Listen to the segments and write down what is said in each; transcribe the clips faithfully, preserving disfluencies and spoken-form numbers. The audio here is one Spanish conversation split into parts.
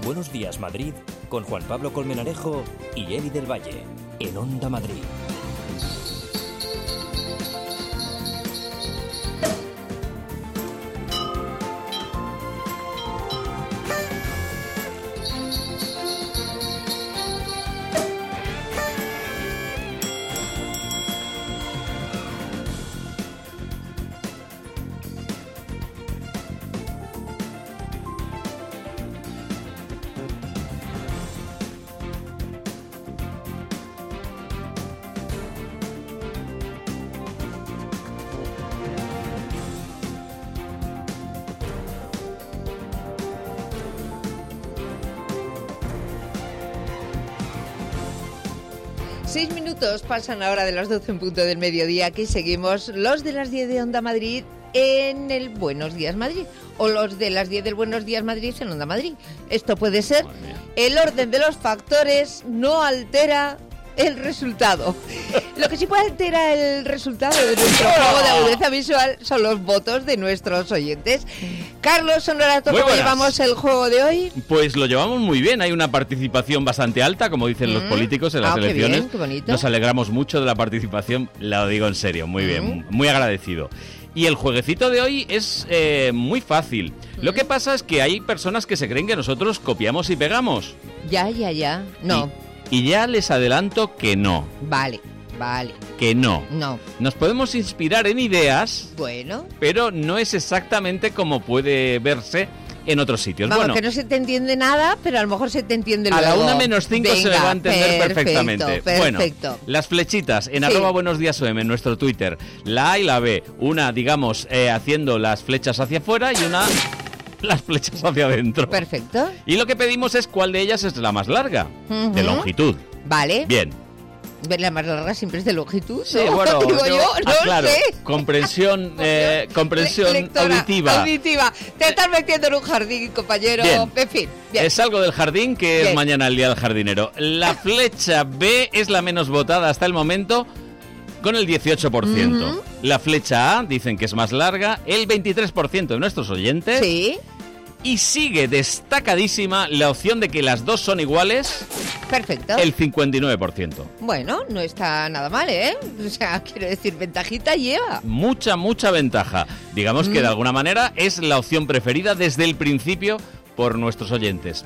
Buenos Días Madrid con Juan Pablo Colmenarejo y Eli del Valle en Onda Madrid. Seis minutos pasan ahora de las doce en punto del mediodía. Aquí seguimos los de las diez de Onda Madrid en el Buenos Días Madrid. O los de las diez del Buenos Días Madrid en Onda Madrid. Esto puede ser. El orden de los factores no altera el resultado. Lo que sí puede alterar el resultado de nuestro juego de agudeza visual son los votos de nuestros oyentes. Carlos Honorato, ¿cómo llevamos el juego de hoy? Pues lo llevamos muy bien, hay una participación bastante alta, como dicen mm. los políticos en las ah, elecciones. Qué bien, qué bonito. Nos alegramos mucho de la participación, lo digo en serio, muy mm. bien, muy agradecido. Y el jueguecito de hoy es eh, muy fácil. Mm. Lo que pasa es que hay personas que se creen que nosotros copiamos y pegamos. Ya, ya, ya, no. Y, y ya les adelanto que no. Vale. Vale. Que no. No. Nos podemos inspirar en ideas. Bueno. Pero no es exactamente como puede verse en otros sitios. Vamos, bueno, que no se te entiende nada, pero a lo mejor se te entiende luego. A la una menos cinco Venga, se me va a entender perfecto, perfectamente. Perfecto. Bueno, las flechitas en sí. arroba buenos días O M en nuestro Twitter. La A y la B. Una, digamos, eh, haciendo las flechas hacia afuera y una... las flechas hacia adentro. Perfecto. Y lo que pedimos es cuál de ellas es la más larga. Uh-huh. De longitud. Vale. Bien. Ver la más larga siempre es de longitud. Sí, ¿no? bueno, Digo yo, yo, no ah, claro, sé. Comprensión, eh, comprensión Lectora, auditiva. auditiva. Te estás metiendo en un jardín, compañero. Bien. En fin. Bien. Es algo del jardín que bien. Es mañana el día del jardinero. La flecha B es la menos votada hasta el momento, con el dieciocho por ciento. Uh-huh. La flecha A dicen que es más larga, el veintitrés por ciento de nuestros oyentes. Sí. Y sigue destacadísima la opción de que las dos son iguales. Perfecto. El cincuenta y nueve por ciento. Bueno, no está nada mal, ¿eh? O sea, quiero decir, ventajita lleva. Mucha, mucha ventaja. Digamos mm. que de alguna manera es la opción preferida desde el principio por nuestros oyentes.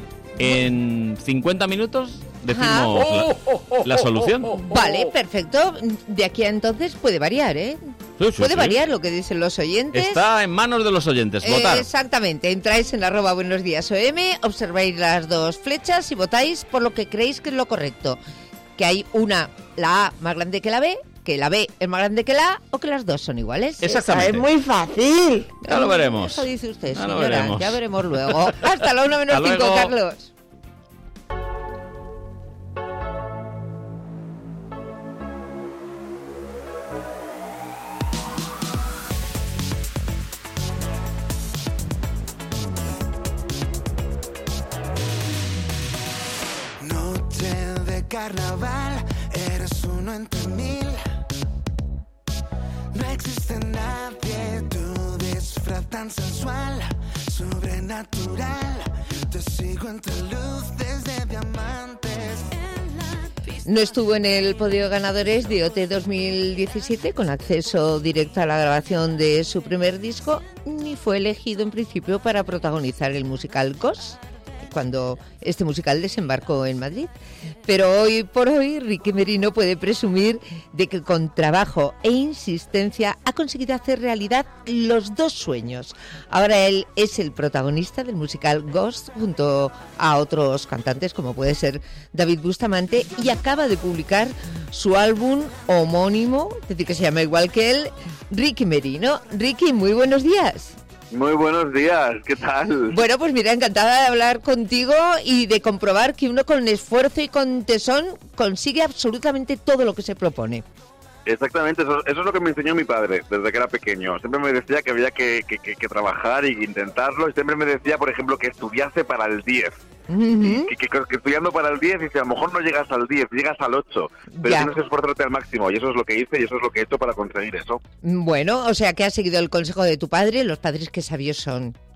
En cincuenta minutos decimos la, la solución. Vale, perfecto. De aquí a entonces puede variar, ¿eh? Sí, sí, puede sí. variar lo que dicen los oyentes. Está en manos de los oyentes, votar. Eh, exactamente, entráis en arroba buenos días O M, observáis las dos flechas y votáis por lo que creéis que es lo correcto. Que hay una, la A más grande que la B, que la B es más grande que la A o que las dos son iguales. Exactamente. Esa es muy fácil. Ya lo veremos. Eso dice usted, ya señora. Lo veremos. Ya veremos luego. Hasta la una menos cinco, Carlos. Carnaval, eres uno entre mil. No existe nadie, tu disfraz tan sensual, sobrenatural. Te sigo entre luces de diamantes. No estuvo en el podio de ganadores de O T dos mil diecisiete con acceso directo a la grabación de su primer disco, ni fue elegido en principio para protagonizar el musical Ghost, cuando este musical desembarcó en Madrid. Pero hoy por hoy Ricky Merino puede presumir de que con trabajo e insistencia ha conseguido hacer realidad los dos sueños. Ahora él es el protagonista del musical Ghost junto a otros cantantes como puede ser David Bustamante, y acaba de publicar su álbum homónimo, es decir, que se llama igual que él, Ricky Merino. Ricky, muy buenos días. Muy buenos días, ¿qué tal? Bueno, pues mira, encantada de hablar contigo y de comprobar que uno con esfuerzo y con tesón consigue absolutamente todo lo que se propone. Exactamente, eso, eso es lo que me enseñó mi padre desde que era pequeño. Siempre me decía que había que, que, que, que trabajar y intentarlo, y siempre me decía, por ejemplo, que estudiase para el diez. Uh-huh. Que, que, que estudiando para el diez, dice, a lo mejor no llegas al diez, llegas al ocho, pero tienes que esforzarte al máximo, y eso es lo que hice y eso es lo que he hecho para conseguir eso. Bueno, o sea que has seguido el consejo de tu padre, los padres que sabios son.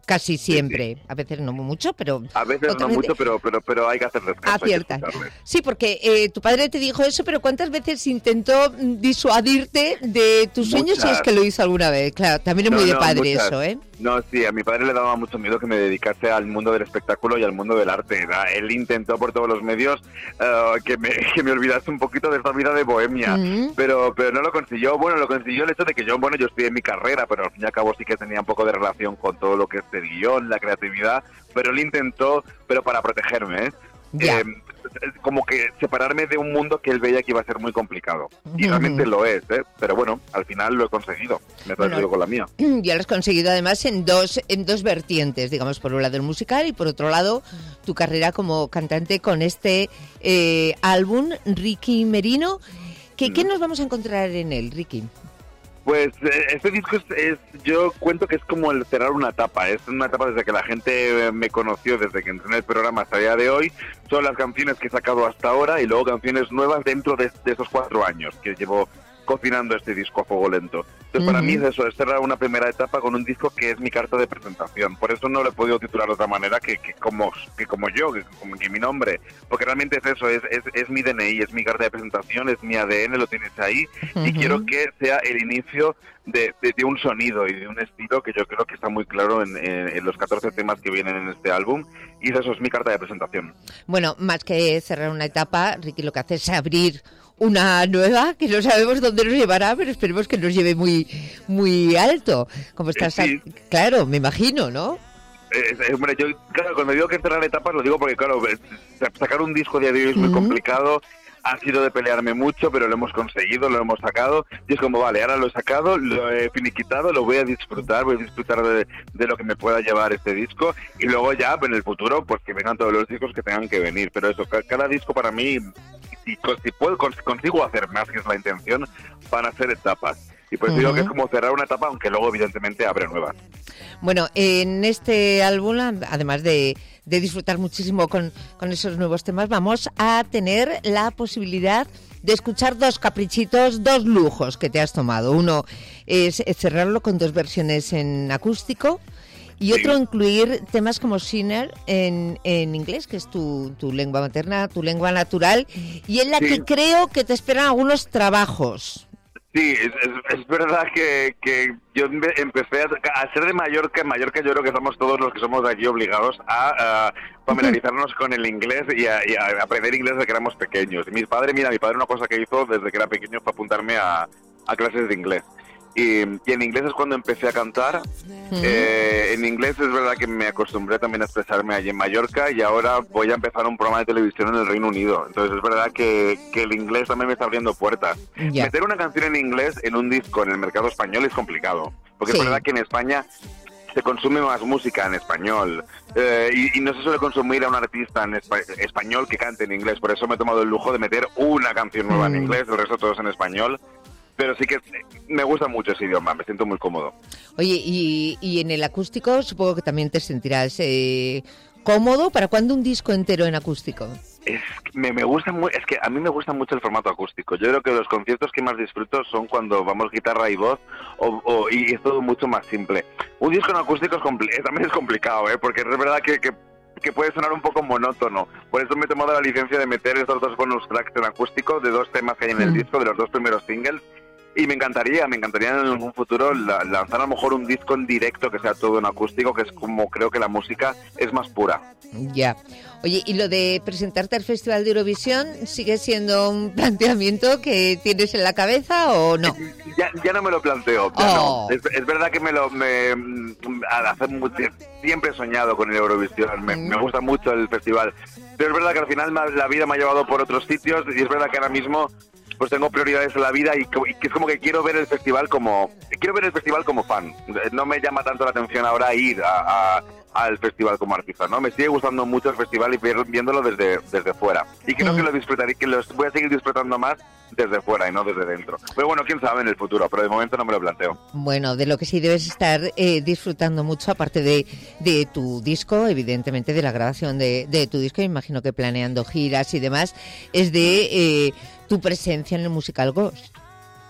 casi siempre. A veces no mucho, pero... A veces no mucho, pero, pero, pero hay que hacer descanso. Acierta. Sí, porque eh, tu padre te dijo eso, pero ¿cuántas veces intentó disuadirte de tus sueños? Si es que lo hizo alguna vez. Claro, también es no, muy de no, padre muchas. Eso, ¿eh? No, sí, a mi padre le daba mucho miedo que me dedicase al mundo del espectáculo y al mundo del arte. Él intentó por todos los medios uh, que, me, que me olvidase un poquito de esta vida de bohemia, mm. pero pero no lo consiguió. Bueno, lo consiguió el hecho de que yo, bueno, yo estudié mi carrera, pero al fin y al cabo sí que tenía un poco de relación con todo lo que es el guión, la creatividad, pero él intentó, pero para protegerme, ¿eh? Yeah. Eh, como que separarme de un mundo que él veía que iba a ser muy complicado. Y realmente lo es, ¿eh? Pero bueno, al final lo he conseguido. Me he conseguido bueno, con la mía. Ya lo has conseguido además en dos, en dos vertientes, digamos, por un lado el musical y por otro lado tu carrera como cantante con este eh, álbum, Ricky Merino. ¿Qué, mm. ¿Qué nos vamos a encontrar en él, Ricky? Pues eh, este disco es, es, yo cuento que es como el cerrar una etapa, es una etapa desde que la gente me conoció, desde que entré en el programa hasta el día de hoy, son las canciones que he sacado hasta ahora y luego canciones nuevas dentro de, de esos cuatro años que llevo cocinando este disco a fuego lento. Entonces uh-huh. para mí es eso, es cerrar una primera etapa con un disco que es mi carta de presentación, por eso no lo he podido titular de otra manera que, que, como, que como yo, que, como, que mi nombre, porque realmente es eso, es, es, es mi D N I, es mi carta de presentación, es mi A D N, lo tienes ahí uh-huh. y quiero que sea el inicio de, de, de un sonido y de un estilo que yo creo que está muy claro en, en, en los catorce temas que vienen en este álbum y eso es mi carta de presentación. Bueno, más que cerrar una etapa, Ricky lo que hace es abrir una nueva que no sabemos dónde nos llevará, pero esperemos que nos lleve muy muy alto. Como estás, sí. Claro, me imagino, ¿no? Eh, eh, hombre, yo, claro, cuando digo que cerrar etapas lo digo porque, claro, sacar un disco de hoy es muy uh-huh. complicado. Ha sido de pelearme mucho, pero lo hemos conseguido, lo hemos sacado. Y es como, vale, ahora lo he sacado, lo he finiquitado, lo voy a disfrutar, voy a disfrutar de, de lo que me pueda llevar este disco. Y luego ya, en el futuro, pues que vengan todos los discos que tengan que venir. Pero eso, cada disco para mí, si, si puedo, consigo hacer más, que es la intención, van a ser etapas. Y pues uh-huh. digo que es como cerrar una etapa, aunque luego evidentemente abre nuevas. Bueno, en este álbum, además de, de disfrutar muchísimo con, con esos nuevos temas, vamos a tener la posibilidad de escuchar dos caprichitos, dos lujos que te has tomado. Uno es cerrarlo con dos versiones en acústico y sí. otro incluir temas como Sinner en, en inglés, que es tu, tu lengua materna, tu lengua natural, y en la sí. que creo que te esperan algunos trabajos. Sí, es, es, es verdad que, que yo empecé a, a ser de Mallorca. En Mallorca yo creo que estamos todos los que somos de aquí obligados a, a familiarizarnos con el inglés y a, y a aprender inglés desde que éramos pequeños. Y mi padre, mira, mi padre una cosa que hizo desde que era pequeño fue apuntarme a, a clases de inglés. Y, y en inglés es cuando empecé a cantar. Uh-huh. Eh, en inglés es verdad que me acostumbré también a expresarme allí en Mallorca y ahora voy a empezar un programa de televisión en el Reino Unido. Entonces es verdad que, que el inglés también me está abriendo puertas. Yeah. Meter una canción en inglés en un disco en el mercado español es complicado. Porque sí. es verdad que en España se consume más música en español eh, y, y no se suele consumir a un artista en espa- español que cante en inglés. Por eso me he tomado el lujo de meter una canción nueva mm. en inglés, el resto todos en español. Pero sí que me gusta mucho ese idioma, me siento muy cómodo. Oye, y, y en el acústico supongo que también te sentirás eh, cómodo. ¿Para cuándo un disco entero en acústico? Es, me, me gusta muy, es que a mí me gusta mucho el formato acústico. Yo creo que los conciertos que más disfruto son cuando vamos guitarra y voz o, o, y es todo mucho más simple. Un disco en acústico es compl- también es complicado, ¿eh? Porque es verdad que... que que puede sonar un poco monótono. Por eso me he tomado la licencia de meter estos dos bonus tracks en acústico de dos temas que hay en el disco, de los dos primeros singles. Y me encantaría, me encantaría en algún futuro la, lanzar a lo mejor un disco en directo que sea todo en acústico, que es como creo que la música es más pura. Ya. Oye, ¿y lo de presentarte al Festival de Eurovisión sigue siendo un planteamiento que tienes en la cabeza o no? Ya, ya no me lo planteo, ya oh. no. Es, es verdad que me lo me, al hacer mucho, siempre he soñado con el Eurovisión, me, mm. me gusta mucho el festival, pero es verdad que al final la vida me ha llevado por otros sitios y es verdad que ahora mismo pues tengo prioridades en la vida y, y que es como que quiero ver el festival como quiero ver el festival como fan. No me llama tanto la atención ahora ir a, a al festival como artista, ¿no? Me sigue gustando mucho el festival y viéndolo desde, desde fuera. Y creo mm. que lo disfrutaré, que lo voy a seguir disfrutando más desde fuera y no desde dentro. Pero bueno, quién sabe en el futuro, pero de momento no me lo planteo. Bueno, de lo que sí debes estar eh, disfrutando mucho, aparte de, de tu disco, evidentemente de la grabación de, de tu disco, imagino que planeando giras y demás, es de eh, tu presencia en el musical Ghost.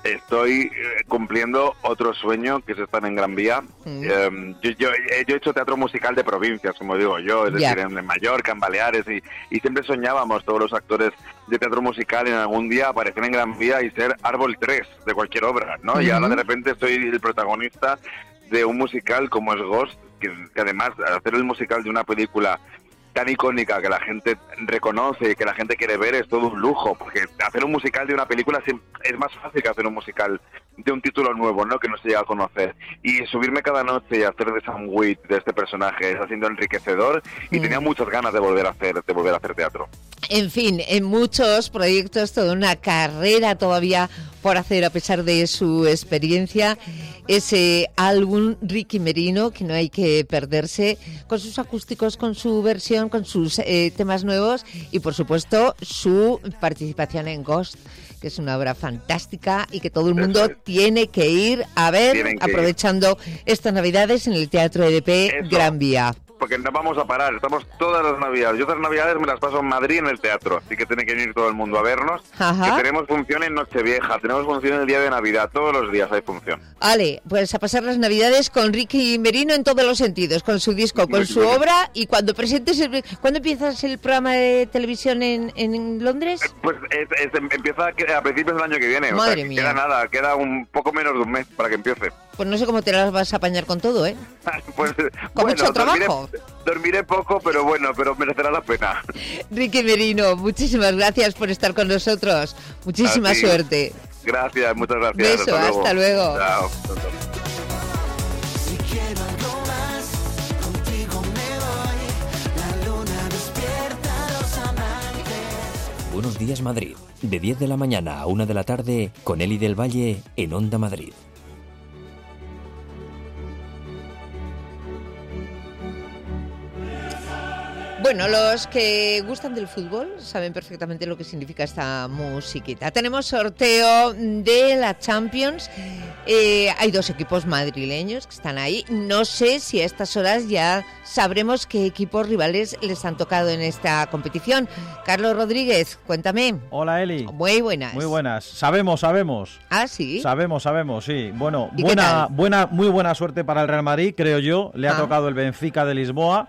Estoy eh, cumpliendo otro sueño, que es estar en Gran Vía. Mm. Eh, yo, yo, yo he hecho teatro musical de provincias, como digo yo, es yeah. decir, en Mallorca, en Baleares, y, y siempre soñábamos todos los actores de teatro musical en algún día aparecer en Gran Vía y ser árbol tres de cualquier obra, ¿no? Mm-hmm. Y ahora de repente soy el protagonista de un musical como es Ghost, que, que además hacer el musical de una película tan icónica que la gente reconoce y que la gente quiere ver es todo un lujo, porque hacer un musical de una película es más fácil que hacer un musical de un título nuevo, ¿no? Que no se llega a conocer. Y subirme cada noche y hacer de Sam Wheat, de este personaje, está siendo enriquecedor y mm. tenía muchas ganas de volver a hacer, de volver a hacer teatro. En fin, en muchos proyectos, toda una carrera todavía por hacer a pesar de su experiencia. Ese álbum Ricky Merino, que no hay que perderse, con sus acústicos, con su versión, con sus eh, temas nuevos y por supuesto su participación en Ghost, que es una obra fantástica y que todo el mundo tiene que ir a ver aprovechando ir. estas Navidades en el Teatro E D P Eso. Gran Vía. Porque no vamos a parar, estamos todas las Navidades. Yo otras Navidades me las paso en Madrid en el teatro, así que tiene que venir todo el mundo a vernos. Ajá. Que tenemos función en Nochevieja, tenemos función el día de Navidad, todos los días hay función. Vale, pues a pasar las Navidades con Ricky Merino en todos los sentidos, con su disco, con su obra, y cuando presentes, el, ¿cuándo empiezas el programa de televisión en, en Londres? Pues es, es, empieza a principios del año que viene. Madre o sea, mía. Queda nada, queda un poco menos de un mes para que empiece. Pues no sé cómo te las vas a apañar con todo, ¿eh? Pues, con bueno, mucho trabajo. Dormiré, dormiré poco, pero bueno, pero merecerá la pena. Ricky Merino, muchísimas gracias por estar con nosotros. Muchísima Así. suerte. Gracias, muchas gracias. Beso, hasta luego. Hasta luego. Chao. Si quiero algo más, contigo me voy. La luna despierta a los amantes. Buenos días, Madrid. De diez de la mañana a una de la tarde, con Eli del Valle en Onda Madrid. Bueno, los que gustan del fútbol saben perfectamente lo que significa esta musiquita. Tenemos sorteo de la Champions. Eh, hay dos equipos madrileños que están ahí. No sé si a estas horas ya sabremos qué equipos rivales les han tocado en esta competición. Carlos Rodríguez, cuéntame. Hola, Eli. Muy buenas. Muy buenas. Sabemos, sabemos. Ah, sí. Sabemos, sabemos, sí. Bueno, buena, buena, muy buena suerte para el Real Madrid, creo yo. Le ha ah. tocado el Benfica de Lisboa.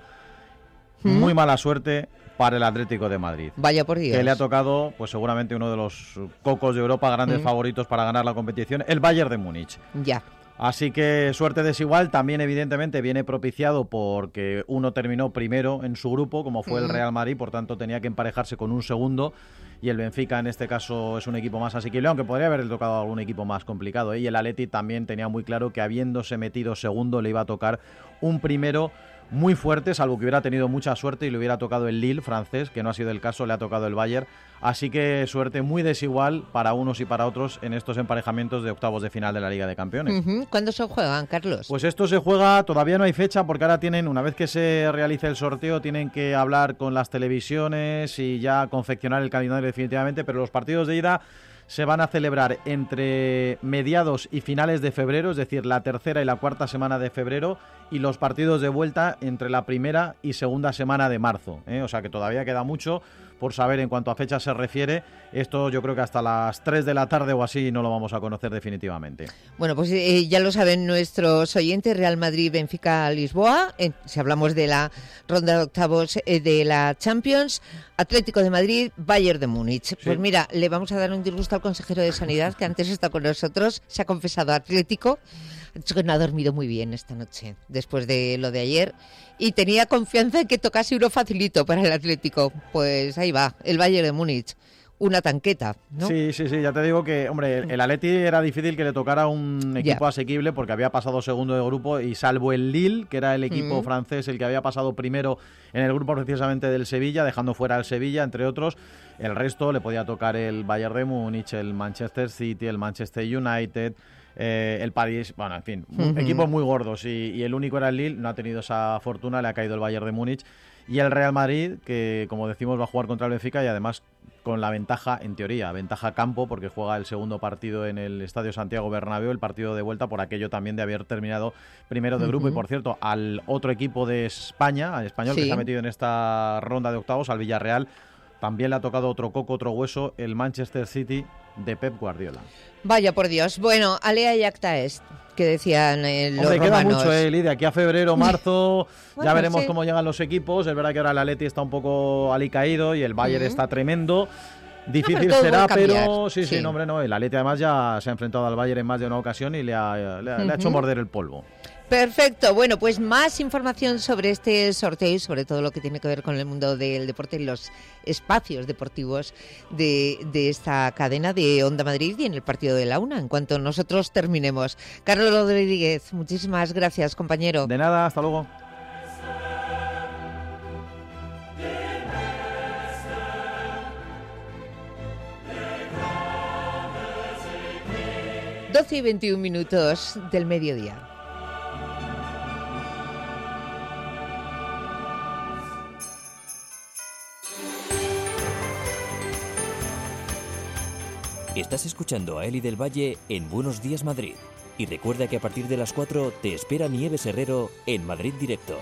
Muy mala suerte para el Atlético de Madrid. Vaya por Dios. Que le ha tocado, pues seguramente uno de los cocos de Europa, grandes mm. favoritos para ganar la competición, el Bayern de Múnich. Ya. Así que suerte desigual, también evidentemente viene propiciado porque uno terminó primero en su grupo, como fue mm. el Real Madrid, por tanto tenía que emparejarse con un segundo, y el Benfica en este caso es un equipo más asequible, aunque podría haberle tocado a algún equipo más complicado, ¿eh? Y el Atleti también tenía muy claro que habiéndose metido segundo le iba a tocar un primero muy fuerte, salvo que hubiera tenido mucha suerte y le hubiera tocado el Lille francés, que no ha sido el caso, le ha tocado el Bayern. Así que suerte muy desigual para unos y para otros en estos emparejamientos de octavos de final de la Liga de Campeones. Uh-huh. ¿Cuándo se juegan, Carlos? Pues esto se juega, todavía no hay fecha, porque ahora tienen, una vez que se realice el sorteo, tienen que hablar con las televisiones y ya confeccionar el calendario definitivamente, pero los partidos de ida se van a celebrar entre mediados y finales de febrero, es decir, la tercera y la cuarta semana de febrero, y los partidos de vuelta entre la primera y segunda semana de marzo, ¿eh? O sea que todavía queda mucho por saber en cuanto a fecha se refiere. Esto yo creo que hasta las tres de la tarde o así no lo vamos a conocer definitivamente. Bueno, pues eh, ya lo saben nuestros oyentes, Real Madrid, Benfica, Lisboa, eh, si hablamos de la ronda de octavos eh, de la Champions, Atlético de Madrid, Bayern de Múnich. Sí. Pues mira, le vamos a dar un disgusto al consejero de Sanidad, que antes está con nosotros, se ha confesado Atlético, ha dicho que no ha dormido muy bien esta noche, después de lo de ayer, y tenía confianza en que tocase uno facilito para el Atlético. Pues ahí va, el Bayern de Múnich. Una tanqueta, ¿no? Sí, sí, sí, ya te digo que, hombre, el, el Atleti era difícil que le tocara un equipo yeah. asequible porque había pasado segundo de grupo y salvo el Lille, que era el equipo mm. francés el que había pasado primero en el grupo precisamente del Sevilla, dejando fuera al Sevilla, entre otros, el resto le podía tocar el Bayern de Múnich, el Manchester City, el Manchester United, eh, el París, bueno, en fin, uh-huh. equipos muy gordos y, y el único era el Lille, no ha tenido esa fortuna, le ha caído el Bayern de Múnich. Y el Real Madrid, que como decimos va a jugar contra el Benfica y además con la ventaja, en teoría, ventaja campo, porque juega el segundo partido en el Estadio Santiago Bernabéu, el partido de vuelta, por aquello también de haber terminado primero de grupo. Uh-huh. Y por cierto, al otro equipo de España, al español sí. que se ha metido en esta ronda de octavos, al Villarreal, también le ha tocado otro coco, otro hueso, el Manchester City de Pep Guardiola. Vaya por Dios. Bueno, alea y acta est, que decían eh, los Hombre, romanos. queda mucho, eh, Lidia. Aquí a febrero, marzo, bueno, ya veremos sí. cómo llegan los equipos. Es verdad que ahora el Atleti está un poco alicaído y el Bayern uh-huh. está tremendo. Difícil no, pero será, pero sí, sí, sí, no, hombre, no. El Atleti además ya se ha enfrentado al Bayern en más de una ocasión y le ha, le ha, uh-huh. le ha hecho morder el polvo. Perfecto. Bueno, pues más información sobre este sorteo y sobre todo lo que tiene que ver con el mundo del deporte y los espacios deportivos de, de esta cadena de Onda Madrid y en el partido de la una, en cuanto nosotros terminemos. Carlos Rodríguez, muchísimas gracias, compañero. De nada, hasta luego. doce y veintiún minutos del mediodía. Estás escuchando a Eli del Valle en Buenos Días Madrid. Y recuerda que a partir de las cuatro te espera Nieves Herrero en Madrid Directo.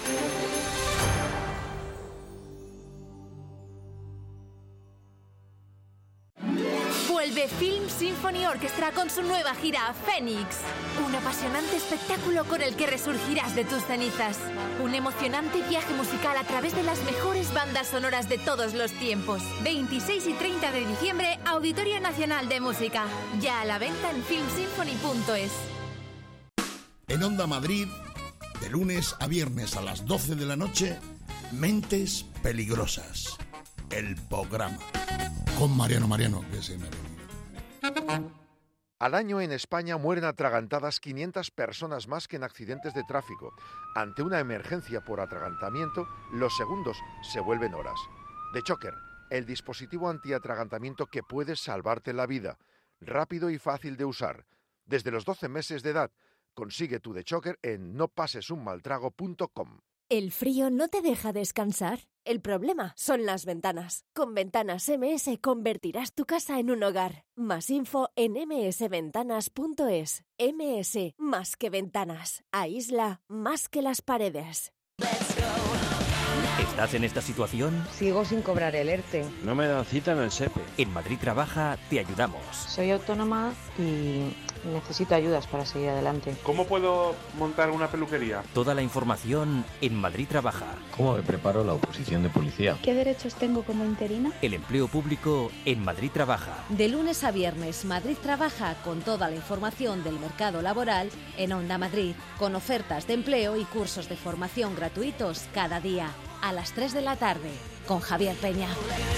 Vuelve Film Symphony Orchestra con su nueva gira Fénix. Un apasionante espectáculo con el que resurgirás de tus cenizas. Un emocionante viaje musical a través de las mejores bandas sonoras de todos los tiempos. veintiséis y treinta de diciembre, Auditorio Nacional de Música. Ya a la venta en film symphony punto es. En Onda Madrid, de lunes a viernes a las doce de la noche, Mentes Peligrosas. El programa. Con Mariano Mariano, que se me ha venido. Al año en España mueren atragantadas quinientas personas más que en accidentes de tráfico. Ante una emergencia por atragantamiento, los segundos se vuelven horas. The Choker, el dispositivo antiatragantamiento que puede salvarte la vida. Rápido y fácil de usar. Desde los doce meses de edad, consigue tu The Choker en no pases un mal trago punto com. ¿El frío no te deja descansar? El problema son las ventanas. Con Ventanas M S convertirás tu casa en un hogar. Más info en eme ese ventanas punto es. M S, más que ventanas. Aísla más que las paredes. ¿Estás en esta situación? Sigo sin cobrar el ERTE. No me dan cita en el SEPE. En Madrid Trabaja te ayudamos. Soy autónoma y necesito ayudas para seguir adelante. ¿Cómo puedo montar una peluquería? Toda la información en Madrid Trabaja. ¿Cómo me preparo la oposición de policía? ¿Qué derechos tengo como interina? El empleo público en Madrid Trabaja. De lunes a viernes, Madrid Trabaja con toda la información del mercado laboral en Onda Madrid, con ofertas de empleo y cursos de formación gratuitos cada día, a las tres de la tarde, con Javier Peña.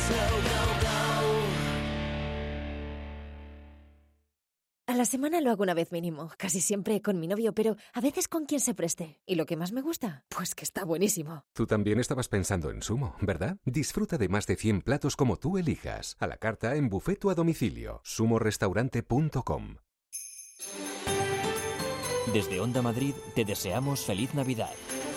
A la semana lo hago una vez mínimo, casi siempre con mi novio, pero a veces con quien se preste. ¿Y lo que más me gusta? Pues que está buenísimo. Tú también estabas pensando en Sumo, ¿verdad? Disfruta de más de cien platos como tú elijas, a la carta, en buffet o a domicilio. sumo restaurante punto com. Desde Onda Madrid te deseamos feliz Navidad.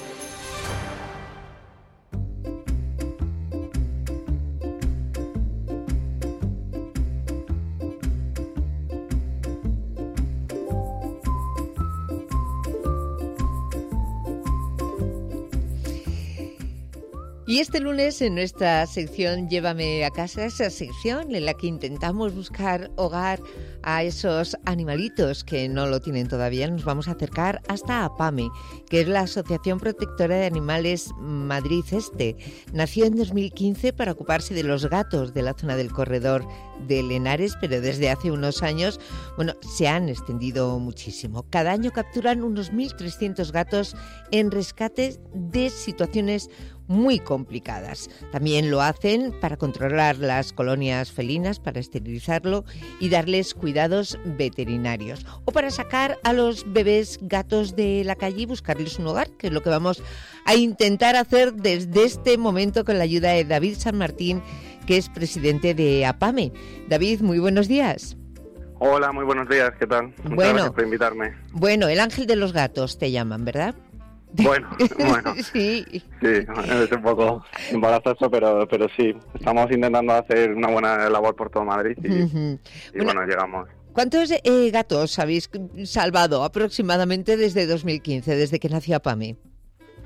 Y este lunes en nuestra sección Llévame a casa, esa sección en la que intentamos buscar hogar a esos animalitos que no lo tienen todavía, nos vamos a acercar hasta APAME, que es la Asociación Protectora de Animales Madrid Este. Nació en dos mil quince para ocuparse de los gatos de la zona del corredor de Lenares, pero desde hace unos años, bueno, se han extendido muchísimo. Cada año capturan unos mil trescientos gatos en rescates de situaciones muy complicadas. También lo hacen para controlar las colonias felinas, para esterilizarlo y darles cuidados veterinarios. O para sacar a los bebés gatos de la calle y buscarles un hogar, que es lo que vamos a intentar hacer desde este momento con la ayuda de David San Martín, que es presidente de APAME. David, muy buenos días. Hola, muy buenos días, ¿qué tal? Muchas bueno, gracias por invitarme. Bueno, el ángel de los gatos te llaman, ¿verdad? Bueno, bueno, sí, sí, es un poco embarazoso, pero pero sí, estamos intentando hacer una buena labor por todo Madrid y, uh-huh. y bueno, bueno, llegamos. ¿Cuántos eh, gatos habéis salvado aproximadamente desde dos mil quince, desde que nació APAME?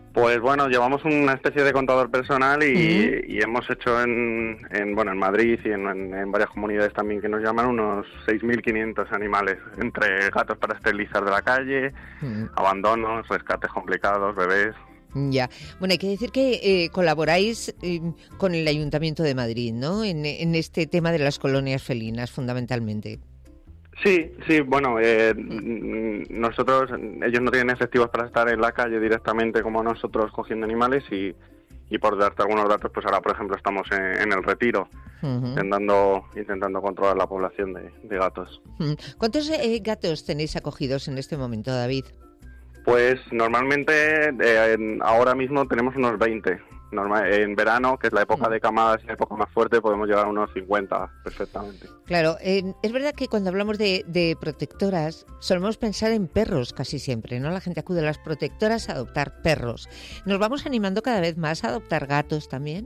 Pues bueno, llevamos una especie de contador personal y, uh-huh. y hemos hecho en, en bueno en Madrid y en, en, en varias comunidades también que nos llaman unos seis mil quinientos animales, entre gatos para esterilizar de la calle, uh-huh. abandonos, rescates complicados, bebés. Ya, bueno, hay que decir que eh, colaboráis eh, con el Ayuntamiento de Madrid, ¿no? En, en este tema de las colonias felinas, fundamentalmente. Sí, sí, bueno, eh, nosotros, ellos no tienen efectivos para estar en la calle directamente como nosotros cogiendo animales y, y por darte algunos datos, pues ahora, por ejemplo, estamos en, en el Retiro, uh-huh. intentando intentando controlar la población de, de gatos. ¿Cuántos eh, gatos tenéis acogidos en este momento, David? Pues normalmente eh, en, ahora mismo tenemos unos veinte. Normal, en verano, que es la época de camadas y la época más fuerte, podemos llegar a unos cincuenta perfectamente. Claro, eh, es verdad que cuando hablamos de, de protectoras solemos pensar en perros casi siempre, ¿no? La gente acude a las protectoras a adoptar perros. ¿Nos vamos animando cada vez más a adoptar gatos también?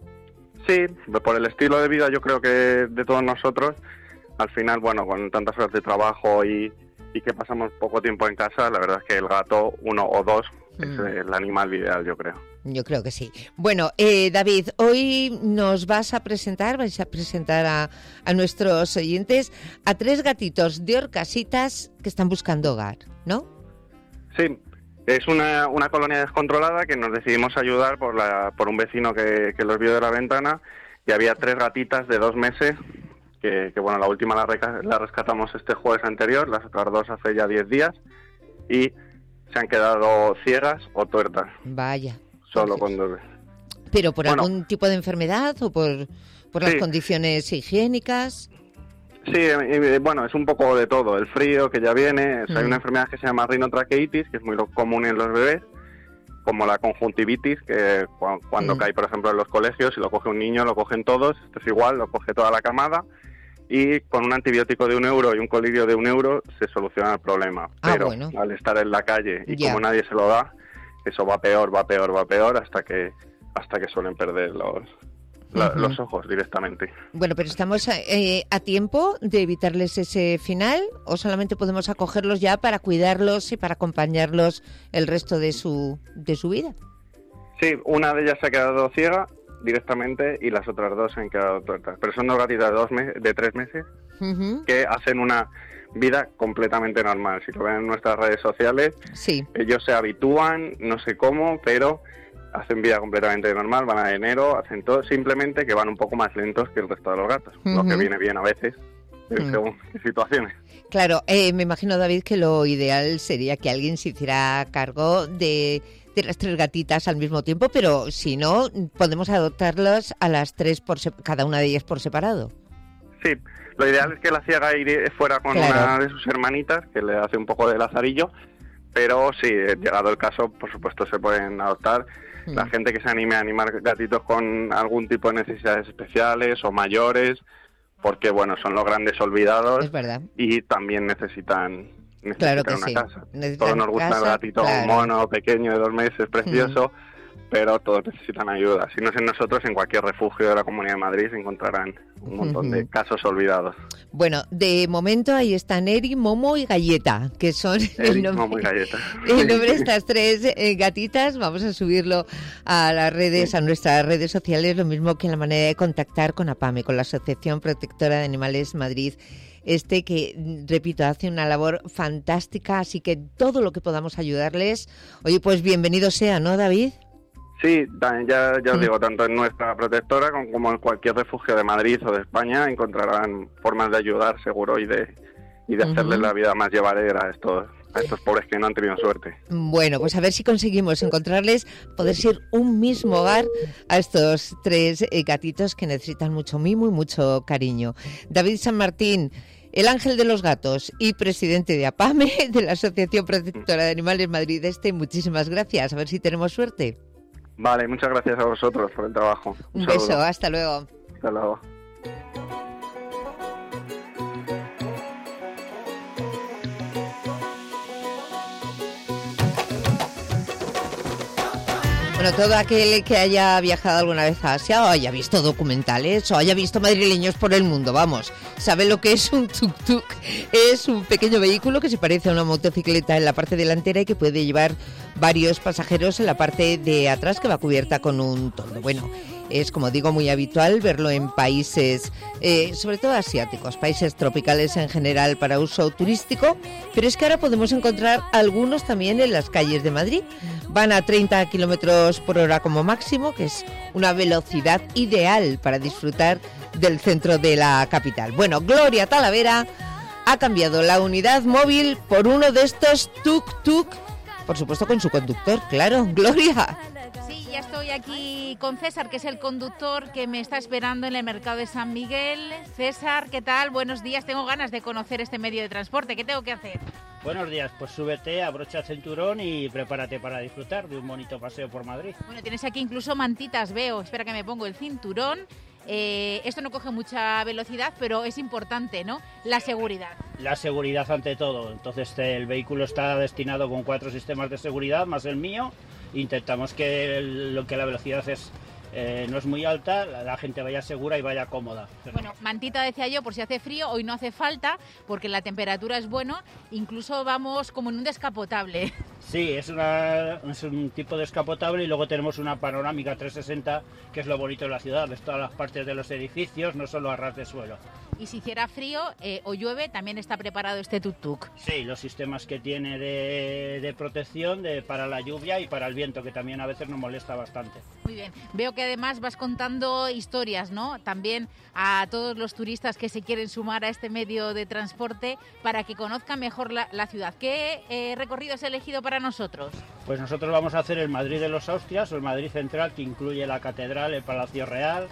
Sí, por el estilo de vida yo creo que de todos nosotros, al final, bueno, con tantas horas de trabajo y, y que pasamos poco tiempo en casa, la verdad es que el gato, uno o dos, mm. es el animal ideal, yo creo. Yo creo que sí. Bueno, eh, David, hoy nos vas a presentar, vais a presentar a, a nuestros oyentes a tres gatitos de Orcasitas que están buscando hogar, ¿no? Sí, es una, una colonia descontrolada que nos decidimos ayudar por, la, por un vecino que, que los vio de la ventana y había tres gatitas de dos meses que, que bueno, la última la, reca, la rescatamos este jueves anterior, las otras dos hace ya diez días y se han quedado ciegas o tuertas. Vaya. Solo con dos veces. ¿Pero por bueno, algún tipo de enfermedad o por, por las sí. condiciones higiénicas? Sí, y, bueno, es un poco de todo. El frío que ya viene, o sea, mm. hay una enfermedad que se llama rinotraqueitis, que es muy común en los bebés, como la conjuntivitis, que cuando mm. cae, por ejemplo, en los colegios, si lo coge un niño, lo cogen todos, esto es igual, lo coge toda la camada, y con un antibiótico de un euro y un colirio de un euro se soluciona el problema. Ah, Pero bueno. al estar en la calle y yeah. como nadie se lo da, eso va peor, va peor, va peor, hasta que hasta que suelen perder los la, uh-huh. los ojos directamente. Bueno, pero ¿estamos eh, a tiempo de evitarles ese final o solamente podemos acogerlos ya para cuidarlos y para acompañarlos el resto de su de su vida? Sí, una de ellas se ha quedado ciega directamente y las otras dos se han quedado tuertas. Pero son dos gatitas de, dos me- de tres meses uh-huh. que hacen una vida completamente normal. Si lo ven en nuestras redes sociales, sí. ellos se habitúan, no sé cómo, pero hacen vida completamente normal, van a enero, hacen todo, simplemente que van un poco más lentos que el resto de los gatos, uh-huh. lo que viene bien a veces, uh-huh. según qué situaciones. Claro, eh, me imagino, David, que lo ideal sería que alguien se hiciera cargo de, de las tres gatitas al mismo tiempo, pero si no, podemos adoptarlas a las tres, por se- cada una de ellas por separado. Sí. Lo ideal es que la ciega ir fuera con claro. una de sus hermanitas, que le hace un poco de lazarillo, pero sí, llegado el caso, por supuesto, se pueden adoptar. Mm. La gente que se anime a animar gatitos con algún tipo de necesidades especiales o mayores, porque, bueno, son los grandes olvidados. Es verdad. Y también necesitan, necesitan claro que una sí. casa. Necesitan Todos nos gusta casa, el gatito claro. mono, pequeño, de dos meses, precioso. Mm. Pero todos necesitan ayuda. Si no es en nosotros, en cualquier refugio de la Comunidad de Madrid se encontrarán un montón uh-huh. de casos olvidados. Bueno, de momento ahí están Eri, Momo y Galleta, que son Eri, el nombre, Momo y Galleta. el nombre de estas tres eh, gatitas. Vamos a subirlo a las redes, sí. a nuestras redes sociales, lo mismo que en la manera de contactar con APAME, con la Asociación Protectora de Animales Madrid. Este que, repito, hace una labor fantástica, así que todo lo que podamos ayudarles, oye, pues bienvenido sea, ¿no, David? Sí, ya, ya os digo, tanto en nuestra protectora como en cualquier refugio de Madrid o de España encontrarán formas de ayudar seguro y de y de hacerles uh-huh. la vida más llevadera a estos, a estos pobres que no han tenido suerte. Bueno, pues a ver si conseguimos encontrarles, poder ser un mismo hogar a estos tres eh, gatitos que necesitan mucho mimo y mucho cariño. David San Martín, el ángel de los gatos y presidente de APAME, de la Asociación Protectora de Animales Madrid Este, muchísimas gracias, a ver si tenemos suerte. Vale, muchas gracias a vosotros por el trabajo. Un, Un beso, hasta luego. Hasta luego. Bueno, todo aquel que haya viajado alguna vez a Asia o haya visto documentales o haya visto madrileños por el mundo, vamos, sabe lo que es un tuk-tuk. Es un pequeño vehículo que se parece a una motocicleta en la parte delantera y que puede llevar varios pasajeros en la parte de atrás, que va cubierta con un toldo. Bueno, es, como digo, muy habitual verlo en países, eh, sobre todo asiáticos, países tropicales en general para uso turístico, pero es que ahora podemos encontrar algunos también en las calles de Madrid. Van a treinta kilómetros por hora como máximo, que es una velocidad ideal para disfrutar del centro de la capital. Bueno, Gloria Talavera ha cambiado la unidad móvil por uno de estos tuk-tuk, por supuesto con su conductor, claro. Gloria. Sí, ya estoy aquí con César, que es el conductor que me está esperando en el mercado de San Miguel. César, ¿qué tal? Buenos días, tengo ganas de conocer este medio de transporte. ¿Qué tengo que hacer? Buenos días, pues súbete, abrocha el cinturón y prepárate para disfrutar de un bonito paseo por Madrid. Bueno, tienes aquí incluso mantitas, veo. Espera que me pongo el cinturón. Eh, esto no coge mucha velocidad, pero es importante, ¿no? La seguridad. La seguridad ante todo. Entonces el vehículo está destinado con cuatro sistemas de seguridad, más el mío. Intentamos que, el, que la velocidad es... Eh, no es muy alta, la, la gente vaya segura y vaya cómoda. Bueno, mantita decía yo, por si hace frío, hoy no hace falta, porque la temperatura es buena, incluso vamos como en un descapotable. Sí, es, una, es un tipo de descapotable y luego tenemos una panorámica trescientos sesenta, que es lo bonito de la ciudad, ves todas las partes de los edificios, no solo a ras de suelo. Y si hiciera frío eh, o llueve, también está preparado este tuk-tuk. Sí, los sistemas que tiene de, de protección de, para la lluvia y para el viento, que también a veces nos molesta bastante. Muy bien, veo que además vas contando historias, ¿no? También a todos los turistas que se quieren sumar a este medio de transporte para que conozcan mejor la, la ciudad. ¿Qué eh, recorrido has elegido para nosotros? Pues nosotros vamos a hacer el Madrid de los Austrias, o el Madrid Central, que incluye la Catedral, el Palacio Real.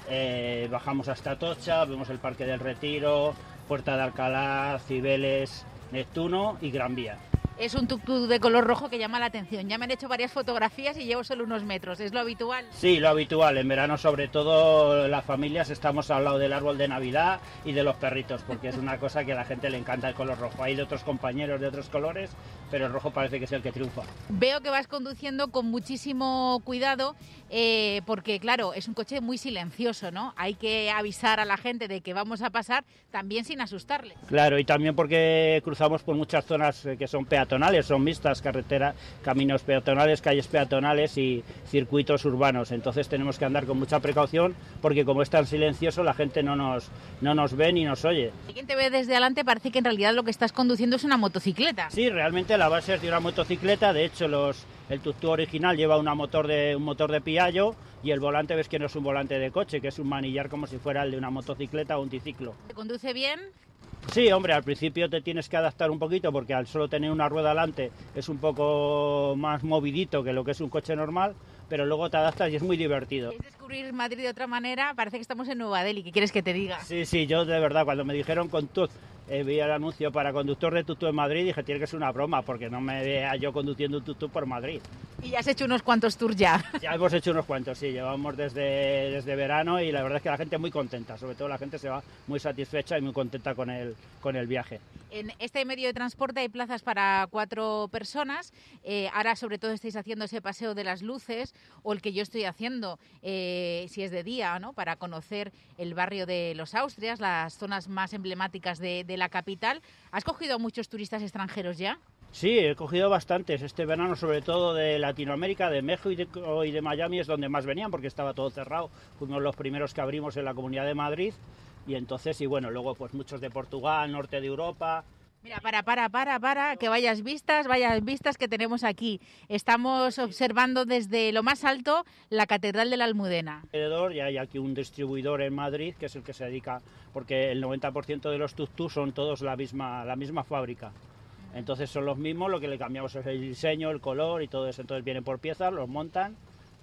Eh, bajamos hasta Atocha, vemos el Parque del Retiro, Puerta de Alcalá, Cibeles, Neptuno y Gran Vía. Es un tuk-tuk de color rojo que llama la atención. Ya me han hecho varias fotografías y llevo solo unos metros. ¿Es lo habitual? Sí, lo habitual. En verano, sobre todo, las familias estamos al lado del árbol de Navidad y de los perritos, porque es una cosa que a la gente le encanta el color rojo. Hay de otros compañeros de otros colores, pero el rojo parece que es el que triunfa. Veo que vas conduciendo con muchísimo cuidado, eh, porque, claro, es un coche muy silencioso, ¿no? Hay que avisar a la gente de que vamos a pasar también sin asustarles. Claro, y también porque cruzamos por muchas zonas que son peatonales. Son mixtas, carretera, caminos peatonales, calles peatonales y circuitos urbanos. Entonces tenemos que andar con mucha precaución porque como es tan silencioso la gente no nos, no nos ve ni nos oye. Y quien te ve desde adelante parece que en realidad lo que estás conduciendo es una motocicleta. Sí, realmente la base es de una motocicleta. De hecho, los, el tuk-tuk original lleva una motor de, un motor de Piaggio y el volante ves que no es un volante de coche, que es un manillar como si fuera el de una motocicleta o un triciclo. ¿Se conduce bien? Sí, hombre, al principio te tienes que adaptar un poquito porque al solo tener una rueda delante es un poco más movidito que lo que es un coche normal, pero luego te adaptas y es muy divertido. Es descubrir Madrid de otra manera, parece que estamos en Nueva Delhi. ¿Qué quieres que te diga? Sí, sí, yo de verdad, cuando me dijeron con tuk, eh, vi el anuncio para conductor de tuk-tuk en Madrid, dije, tiene que ser una broma, porque no me vea yo conduciendo un tuk-tuk por Madrid. Y ya has hecho unos cuantos tours ya. Ya hemos hecho unos cuantos, sí, llevamos desde, desde verano y la verdad es que la gente es muy contenta, sobre todo la gente se va muy satisfecha y muy contenta con el, con el viaje. En este medio de transporte hay plazas para cuatro personas, eh, ahora sobre todo estáis haciendo ese paseo de las luces o el que yo estoy haciendo, eh, si es de día, ¿no? Para conocer el barrio de los Austrias, las zonas más emblemáticas de, de la capital. ¿Has cogido a muchos turistas extranjeros ya? Sí, he cogido bastantes. Este verano, sobre todo de Latinoamérica, de México y de, y de Miami es donde más venían porque estaba todo cerrado. Fuimos los primeros que abrimos en la Comunidad de Madrid y entonces, y bueno, luego pues muchos de Portugal, norte de Europa. Mira, para, para, para, para, que vayas vistas, vayas vistas que tenemos aquí. Estamos observando desde lo más alto la Catedral de la Almudena. Alrededor ya hay aquí un distribuidor en Madrid que es el que se dedica, porque el noventa por ciento de los tuk-tuk son todos la misma, la misma fábrica. Entonces son los mismos, lo que le cambiamos es el diseño, el color y todo eso. Entonces vienen por piezas, los montan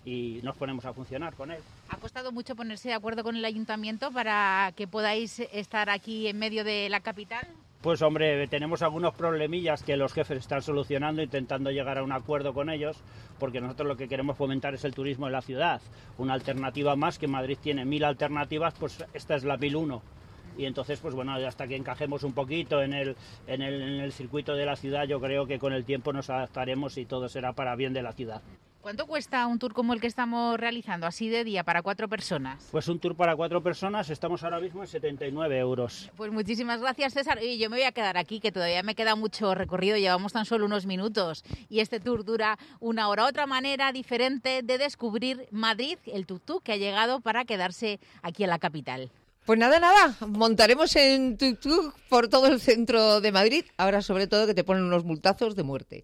y nos ponemos a funcionar con él. ¿Ha costado mucho ponerse de acuerdo con el ayuntamiento para que podáis estar aquí en medio de la capital? Pues hombre, tenemos algunos problemillas que los jefes están solucionando, intentando llegar a un acuerdo con ellos, porque nosotros lo que queremos fomentar es el turismo en la ciudad. Una alternativa más, que Madrid tiene mil alternativas, pues esta es la mil uno. Y entonces, pues bueno, hasta que encajemos un poquito en el, en el, en el circuito de la ciudad, yo creo que con el tiempo nos adaptaremos y todo será para bien de la ciudad. ¿Cuánto cuesta un tour como el que estamos realizando, así de día, para cuatro personas? Pues un tour para cuatro personas, estamos ahora mismo en setenta y nueve euros. Pues muchísimas gracias, César. Y yo me voy a quedar aquí, que todavía me queda mucho recorrido, llevamos tan solo unos minutos. Y este tour dura una hora. Otra manera diferente de descubrir Madrid, el tuk-tuk que ha llegado para quedarse aquí en la capital. Pues nada, nada, montaremos en tuk-tuk por todo el centro de Madrid. Ahora, sobre todo, que te ponen unos multazos de muerte.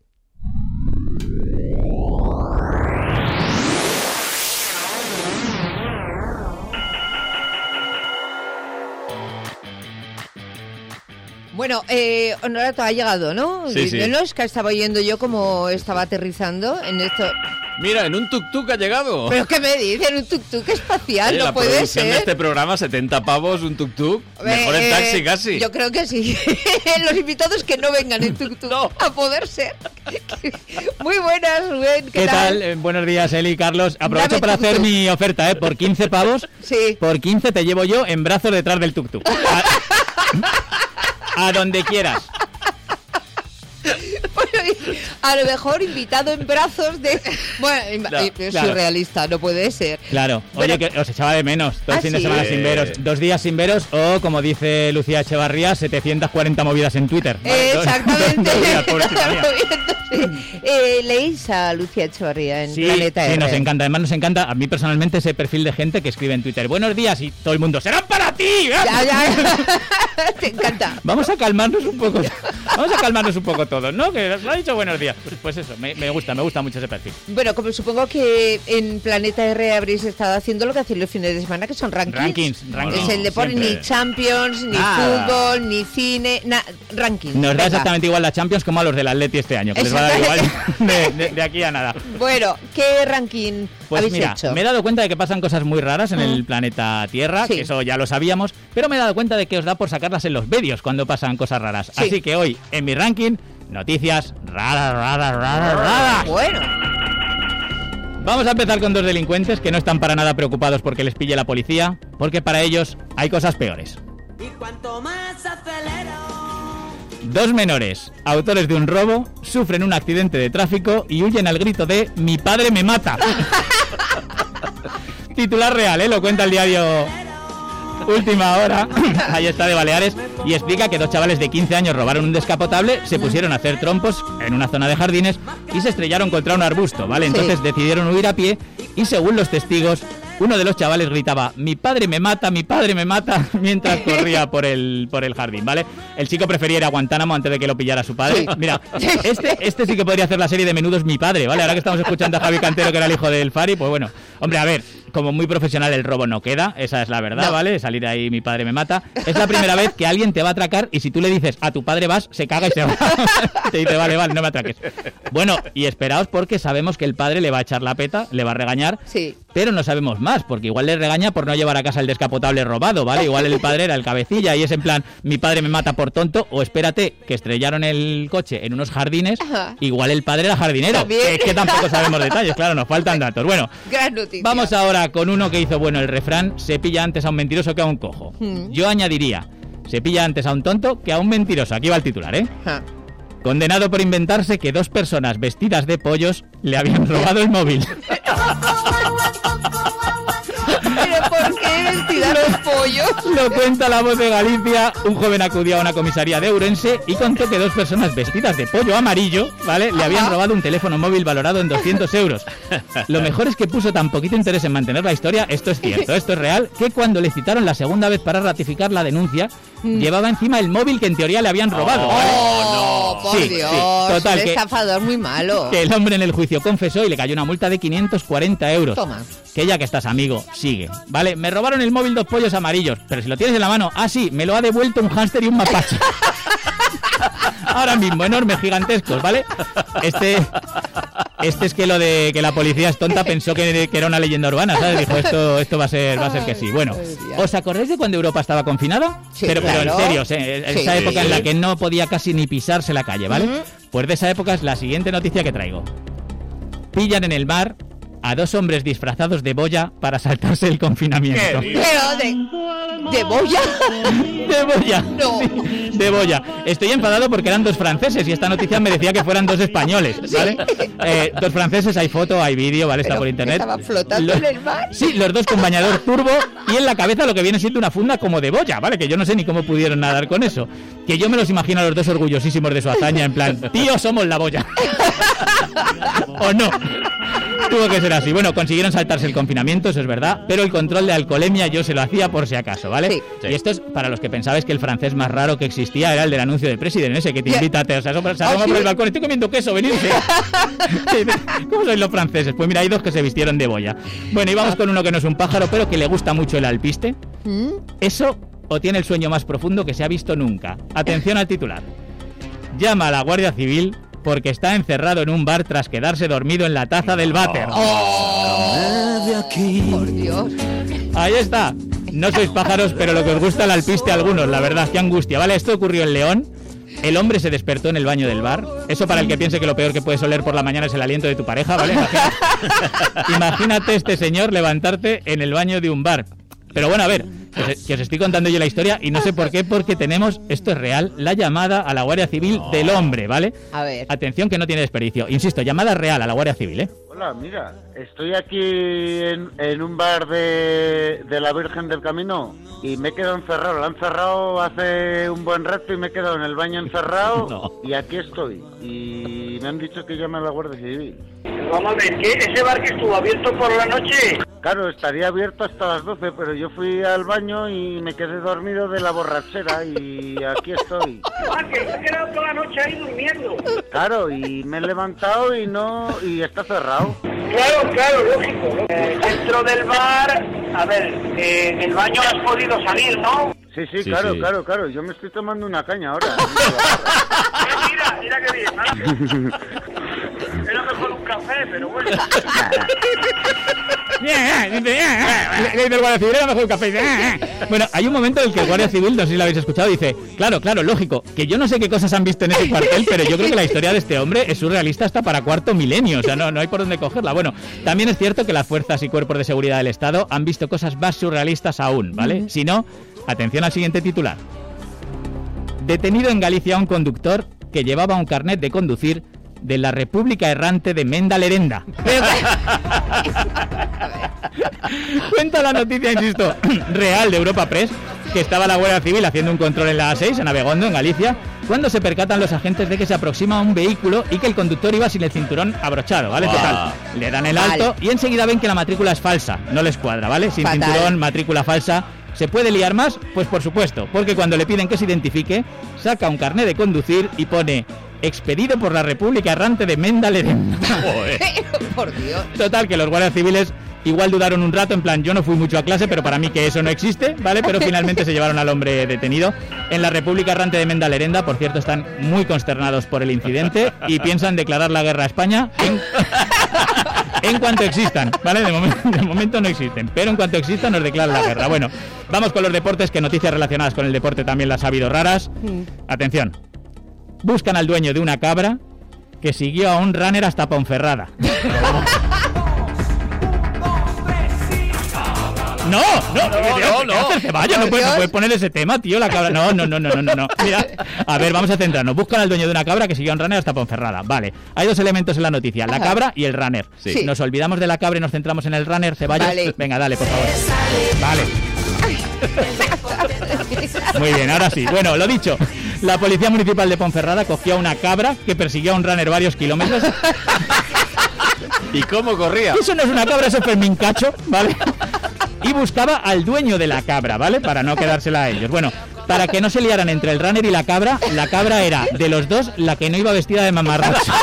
Bueno, eh, Honorato ha llegado, ¿no? Sí, sí. No es que estaba oyendo yo cómo estaba aterrizando en esto. Mira, en un tuk-tuk ha llegado. ¿Pero qué me dicen? Un tuk-tuk espacial, Oye, no la puede producción ser. de este programa, setenta pavos, un tuk-tuk. Mejor Eh, el taxi casi. Yo creo que sí. Los invitados que no vengan en tuk-tuk, no. A poder ser. Muy buenas, Rubén. ¿Qué, ¿Qué tal? Eh, buenos días, Eli y Carlos. Aprovecho Dame para tuk-tuk. hacer mi oferta, ¿eh? Por quince pavos, sí. por quince te llevo yo en brazos detrás del tuk-tuk. A, a donde quieras. A lo mejor invitado en brazos de... Bueno, No, es claro. surrealista, no puede ser. Claro. Oye, Bueno. que os echaba de menos. Todo ¿Ah, el fin de sí? semana Eh. sin veros. Dos días sin veros o, como dice Lucía Echevarría, setecientas cuarenta movidas en Twitter. Vale, dos- Exactamente. dos días, pobrecita mía. eh, ¿Leéis a Lucía Echevarría en Sí, Planeta sí, R? nos encanta. Además, nos encanta a mí personalmente ese perfil de gente que escribe en Twitter. Buenos días y todo el mundo. ¡Serán para ti! ¿eh? Ya, ya. Te encanta. Vamos a calmarnos un poco. Vamos a calmarnos un poco todos, ¿no? Que os lo ha dicho buenos días. Pues, pues eso, me, me gusta, me gusta mucho ese perfil. Bueno, como supongo que en Planeta R habréis estado haciendo lo que hacéis los fines de semana, que son rankings. Rankings, rankings. Es el deporte, ni Siempre. Champions, ni Nada. fútbol, ni cine, nada, rankings. Nos da Venga. exactamente igual la Champions como a los del Atleti este año, que les va a dar igual de, de- de aquí a nada. Bueno, ¿qué ranking Pues habéis mira, hecho? me he dado cuenta de que pasan cosas muy raras en Mm. el planeta Tierra, Sí. que eso ya lo sabíamos, pero me he dado cuenta de que os da por sacarlas en los medios cuando pasan cosas raras. Sí. Así que hoy, en mi ranking, noticias raras, raras, raras, raras. Bueno. Vamos a empezar con dos delincuentes que no están para nada preocupados porque les pille la policía, porque para ellos hay cosas peores. Y cuanto más acelero. Dos menores, autores de un robo, sufren un accidente de tráfico y huyen al grito de «Mi padre me mata». Titular real, ¿eh? Lo cuenta el diario Última Hora, ahí está, de Baleares, y explica que dos chavales de quince años robaron un descapotable, se pusieron a hacer trompos en una zona de jardines y se estrellaron contra un arbusto, ¿vale? Entonces Sí. decidieron huir a pie y, según los testigos, uno de los chavales gritaba «Mi padre me mata, mi padre me mata», mientras corría por el, por el jardín, ¿vale? El chico prefería ir a Guantánamo antes de que lo pillara su padre. Sí. Mira, este, este sí que podría hacer la serie de Menudos mi padre, ¿vale? Ahora que estamos escuchando a Javi Cantero, que era el hijo del Fari, pues bueno, hombre, a ver, como muy profesional el robo no queda, esa es la verdad, No. ¿vale? Salir ahí mi padre me mata. Es la primera vez que alguien te va a atracar y si tú le dices a tu padre vas, se caga y se va. Te dice, vale, vale, no me atraques. Bueno, y esperaos porque sabemos que el padre le va a echar la peta, le va a regañar, Sí. pero no sabemos más, porque igual le regaña por no llevar a casa el descapotable robado, ¿vale? Igual el padre era el cabecilla y es en plan, mi padre me mata por tonto, o espérate, que estrellaron el coche en unos jardines, Ajá. igual el padre era jardinero. También. Que, es que tampoco sabemos detalles, claro, nos faltan datos. Bueno, Gran noticia. vamos ahora con uno que hizo bueno el refrán, se pilla antes a un mentiroso que a un cojo. Mm. Yo añadiría, se pilla antes a un tonto que a un mentiroso. Aquí va el titular, ¿eh? Ah. Condenado por inventarse que dos personas vestidas de pollos le habían robado el móvil. ¿Pero por qué vestida los pollos? Lo cuenta La Voz de Galicia. Un joven acudió a una comisaría de Ourense y contó que dos personas vestidas de pollo amarillo, ¿vale?, le habían robado un teléfono móvil valorado en doscientos euros. Lo mejor es que puso tan poquito interés en mantener la historia, esto es cierto, esto es real, que cuando le citaron la segunda vez para ratificar la denuncia, llevaba encima el móvil que en teoría le habían robado. ¿vale? Oh, por Sí, sí, Dios, total, un que- estafador muy malo. Que el hombre en el juicio confesó y le cayó una multa de quinientos cuarenta euros. Toma. Que ya que estás, amigo, sigue. Vale, me robaron el móvil dos pollos amarillos, pero si lo tienes en la mano, ah, sí, me lo ha devuelto un hámster y un mapache. Ahora mismo, enormes, gigantescos, ¿vale? Este... Este es que lo de que la policía es tonta pensó que, que era una leyenda urbana, ¿sabes? Dijo, esto, esto va a ser, va a ser que sí. Bueno, ¿os acordáis de cuando Europa estaba confinada? Sí, pero, pero claro. en serio, ¿eh? Esa Sí. época en la que no podía casi ni pisarse la calle, ¿vale? Ujú. Pues de esa época es la siguiente noticia que traigo. Pillan en el mar a dos hombres disfrazados de boya para saltarse el confinamiento. Pero de, de boya. De boya. No. Sí, de boya. Estoy enfadado porque eran dos franceses y esta noticia me decía que fueran dos españoles, ¿vale? Eh, dos franceses, hay foto, hay vídeo, ¿vale? Está por internet. ¿Estaban flotando Lo- en el mar? Sí, los dos con bañador turbo y en la cabeza lo que viene siendo una funda como de boya, ¿vale? Que yo no sé ni cómo pudieron nadar con eso. Que yo me los imagino a los dos orgullosísimos de su hazaña, en plan, tío, somos la boya. ¿O no? Tuvo que ser así. Bueno, consiguieron saltarse el confinamiento, eso es verdad, pero el control de alcoholemia yo se lo hacía por si acaso, ¿vale? Sí. Y esto es para los que pensabais que el francés más raro que existía era el del anuncio de President, ese que te invita a te, o sea, se asoma ¿Ah, por sí? el balcón, estoy comiendo queso, venirse. ¿Cómo sois los franceses? Pues mira, hay dos que se vistieron de boya. Bueno, y vamos con uno que no es un pájaro, pero que le gusta mucho el alpiste. ¿Mm? Eso o tiene el sueño más profundo que se ha visto nunca. Atención al titular. Llama a la Guardia Civil porque está encerrado en un bar tras quedarse dormido en la taza del váter. Por Dios. Ahí está. No sois pájaros, pero lo que os gusta el alpiste a algunos, la verdad, qué angustia. Vale, esto ocurrió en León. El hombre se despertó en el baño del bar. Eso para el que piense que lo peor que puedes oler por la mañana es el aliento de tu pareja, ¿vale? Imagínate, imagínate este señor levantarte en el baño de un bar. Pero bueno, a ver, que os, que os estoy contando yo la historia y no sé por qué, porque tenemos, esto es real, la llamada a la Guardia Civil del hombre, ¿vale? A ver. Atención que no tiene desperdicio. Insisto, llamada real a la Guardia Civil, ¿eh? Hola, mira, estoy aquí en, en un bar de, de la Virgen del Camino y me he quedado encerrado. Lo han cerrado hace un buen rato y me he quedado en el baño encerrado No. y aquí estoy. Y me han dicho que llame a la Guardia Civil. Vamos a ver, ¿qué? ¿Ese bar que estuvo abierto por la noche? Claro, estaría abierto hasta las doce, pero yo fui al baño y me quedé dormido de la borrachera y aquí estoy. Ah, que se ha quedado toda la noche ahí durmiendo. Claro, y me he levantado y no y está cerrado. Claro, claro, lógico. ¿No? Eh, dentro del bar, a ver, eh, en el baño has podido salir, ¿no? Sí, sí, Sí, claro, sí. claro, claro. Yo me estoy tomando una caña ahora. Mira, mira qué bien. Ahora- Era mejor un café, pero bueno. Le dice el Guardia Civil, era mejor un café. Bueno, hay un momento en el que el Guardia Civil, no sé si lo habéis escuchado, dice, claro, claro, lógico, que yo no sé qué cosas han visto en ese cuartel, pero yo creo que la historia de este hombre es surrealista hasta para cuarto milenio, o sea, no, no hay por dónde cogerla. Bueno, también es cierto que las fuerzas y cuerpos de seguridad del Estado han visto cosas más surrealistas aún, ¿vale? Si no, atención al siguiente titular. Detenido en Galicia un conductor que llevaba un carnet de conducir de la República Errante de Menda Lerenda. Cuenta la noticia, insisto, real de Europa Press, que estaba la Guardia Civil haciendo un control en la A seis, en Abegondo, en Galicia, cuando se percatan los agentes de que se aproxima un vehículo y que el conductor iba sin el cinturón abrochado, ¿vale? Wow. Total, le dan el alto y enseguida ven que la matrícula es falsa, no les cuadra, ¿vale? Sin Fatal. cinturón, matrícula falsa. ¿Se puede liar más? Pues por supuesto, porque cuando le piden que se identifique, saca un carnet de conducir y pone expedido por la República Errante de Menda Lerenda. Por Dios. Total, que los guardias civiles igual dudaron un rato, en plan, yo no fui mucho a clase, pero para mí que eso no existe, ¿vale? Pero finalmente se llevaron al hombre detenido. En la República Errante de Menda Lerenda, por cierto, están muy consternados por el incidente y piensan declarar la guerra a España en, en cuanto existan, ¿vale? De momento, de momento no existen, pero en cuanto existan nos declaran la guerra. Bueno, vamos con los deportes, que noticias relacionadas con el deporte también las ha habido raras. Atención. Buscan al dueño de una cabra que siguió a un runner hasta Ponferrada. No, no, no, no, no, no. Vaya, no puedes, no puedes poner ese tema, tío, la cabra. No, no, no, no, no, no, no. Mira, a ver, vamos a centrarnos. Buscan al dueño de una cabra que siguió a un runner hasta Ponferrada. Vale, hay dos elementos en la noticia, la cabra y el runner. Sí. Nos olvidamos de la cabra y nos centramos en el runner, Ceballos. Vale. Venga, dale, por favor. Vale. Muy bien, ahora sí. Bueno, lo dicho, la Policía Municipal de Ponferrada cogió a una cabra que persiguió a un runner varios kilómetros. ¿Y cómo corría? Eso no es una cabra, eso es Fermín Cacho, ¿vale? Y buscaba al dueño de la cabra, ¿vale? Para no quedársela a ellos. Bueno, para que no se liaran entre el runner y la cabra, la cabra era, de los dos, la que no iba vestida de mamarracho.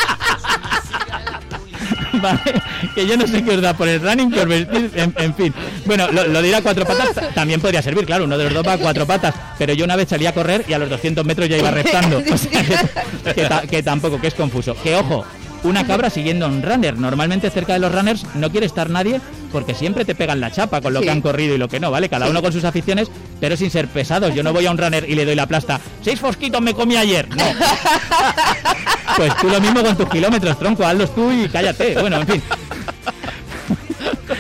Vale, que yo no sé qué os da por el running, por vestir, en, en fin. Bueno, lo, lo de ir a cuatro patas t- también podría servir, claro, uno de los dos va a cuatro patas, pero yo una vez salí a correr y a los doscientos metros ya iba restando. O sea, que, que, ta- que tampoco, que es confuso. Que ojo, una cabra siguiendo a un runner. Normalmente cerca de los runners no quiere estar nadie porque siempre te pegan la chapa con lo Sí. que han corrido y lo que no, ¿vale? Cada uno con sus aficiones, pero sin ser pesados. Yo no voy a un runner y le doy la plasta. Seis fosquitos me comí ayer. No. Pues tú lo mismo con tus kilómetros, tronco, hazlos tú y cállate. Bueno, en fin.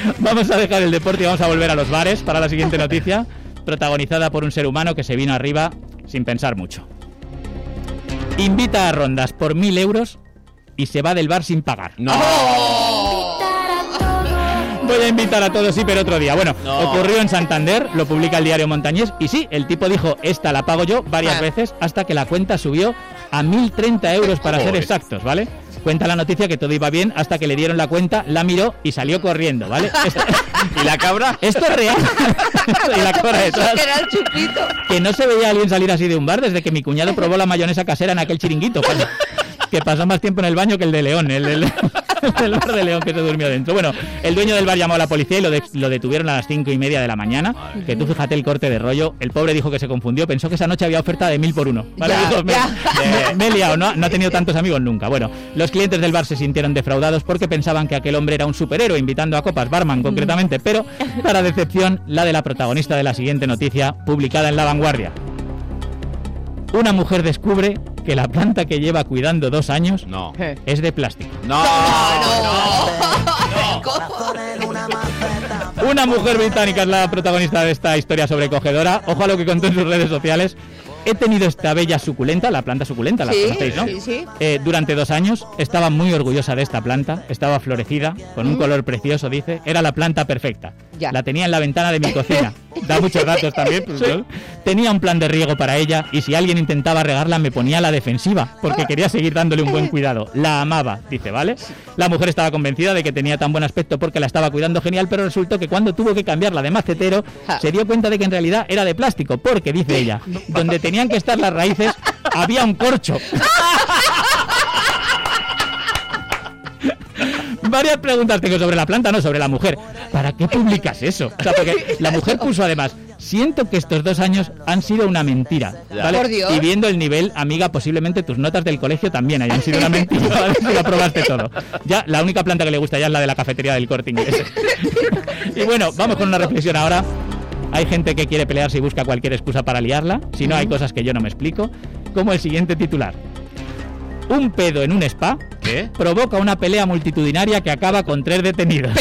Vamos a dejar el deporte y vamos a volver a los bares para la siguiente noticia, protagonizada por un ser humano que se vino arriba sin pensar mucho. Invita a rondas por mil euros y se va del bar sin pagar. ¡No! ¡Oh! Voy a invitar a todos, sí, pero otro día. Bueno, no. Ocurrió en Santander, lo publica el diario Montañés, y sí, el tipo dijo, esta la pago yo varias ah. veces, hasta que la cuenta subió a mil treinta euros para ser exactos, ¿vale? Cuenta la noticia que todo iba bien hasta que le dieron la cuenta, la miró y salió corriendo, ¿vale? Esto, ¿y la cabra? Esto es real. Y la cabra detrás. Era el chupito. Que no se veía a alguien salir así de un bar desde que mi cuñado probó la mayonesa casera en aquel chiringuito. Cuando, que pasó más tiempo en el baño que el de León, el, el, el bar de León que se durmió dentro. Bueno, el dueño del bar llamó a la policía y lo, de, lo detuvieron a las cinco y media de la mañana. Madre que tú fíjate el corte de rollo. El pobre dijo que se confundió, pensó que esa noche había oferta de mil por uno. ¿Vale? Ya, dijo, me, ya. Me, me he liado, ¿no? No ha tenido tantos amigos nunca. Bueno, los clientes del bar se sintieron defraudados porque pensaban que aquel hombre era un superhéroe invitando a copas, barman concretamente, pero para decepción, la de la protagonista de la siguiente noticia, publicada en La Vanguardia. Una mujer descubre que la planta que lleva cuidando dos años no. es de plástico. No, no, no, no. Una mujer británica es la protagonista de esta historia sobrecogedora. Ojo a lo que contó en sus redes sociales. He tenido esta bella suculenta, la planta suculenta, la sí, conocéis, ¿no? Sí, sí. Eh, durante dos años, estaba muy orgullosa de esta planta, estaba florecida, con un color precioso, dice, era la planta perfecta. Ya. La tenía en la ventana de mi cocina, da muchos datos también. Pues, sí. Tenía un plan de riego para ella y si alguien intentaba regarla me ponía a la defensiva, porque quería seguir dándole un buen cuidado. La amaba, dice, ¿vale? La mujer estaba convencida de que tenía tan buen aspecto porque la estaba cuidando genial, pero resultó que cuando tuvo que cambiarla de macetero, se dio cuenta de que en realidad era de plástico, porque, dice ella, donde tenían que estar las raíces, había un corcho. Varias preguntas tengo sobre la planta, no sobre la mujer. ¿Para qué publicas eso? O sea, porque la mujer puso además, siento que estos dos años han sido una mentira, ¿vale? Por Dios. Y viendo el nivel, amiga, posiblemente tus notas del colegio también hayan sido una mentira, ¿vale? Si lo probaste todo. Ya, la única planta que le gusta ya es la de la cafetería del Corte Inglés. Y bueno, vamos con una reflexión ahora. Hay gente que quiere pelearse y busca cualquier excusa para liarla. Si no, hay cosas que yo no me explico. Como el siguiente titular. Un pedo en un spa ¿Qué? provoca una pelea multitudinaria que acaba con tres detenidos.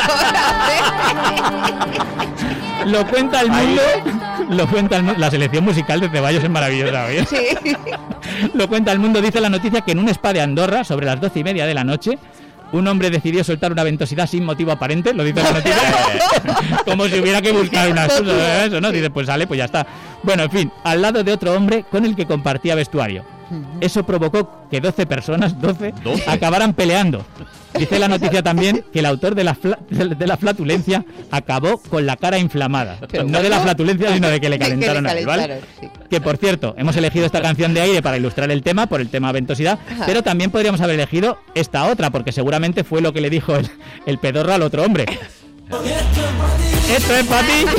Lo cuenta el mundo. Lo cuenta el, la selección musical de Ceballos es maravillosa, ¿oye? Sí. Lo cuenta el mundo. Dice la noticia que en un spa de Andorra, sobre las doce y media de la noche, un hombre decidió soltar una ventosidad sin motivo aparente, lo dice la noticia, como si hubiera que buscar una excusa de eso, ¿no? Dice, pues sale, pues ya está. Bueno, en fin, al lado de otro hombre con el que compartía vestuario. Eso provocó que doce personas, doce, ¿doce? Acabaran peleando. Dice la noticia también que el autor de la, fla, de la flatulencia acabó con la cara inflamada. Pero no bueno, de la flatulencia, sino de que le calentaron a él, ¿vale? Sí. Que, por cierto, hemos elegido esta canción de Aire para ilustrar el tema, por el tema ventosidad, ajá, pero también podríamos haber elegido esta otra, porque seguramente fue lo que le dijo el, el pedorro al otro hombre. Esto es para ti.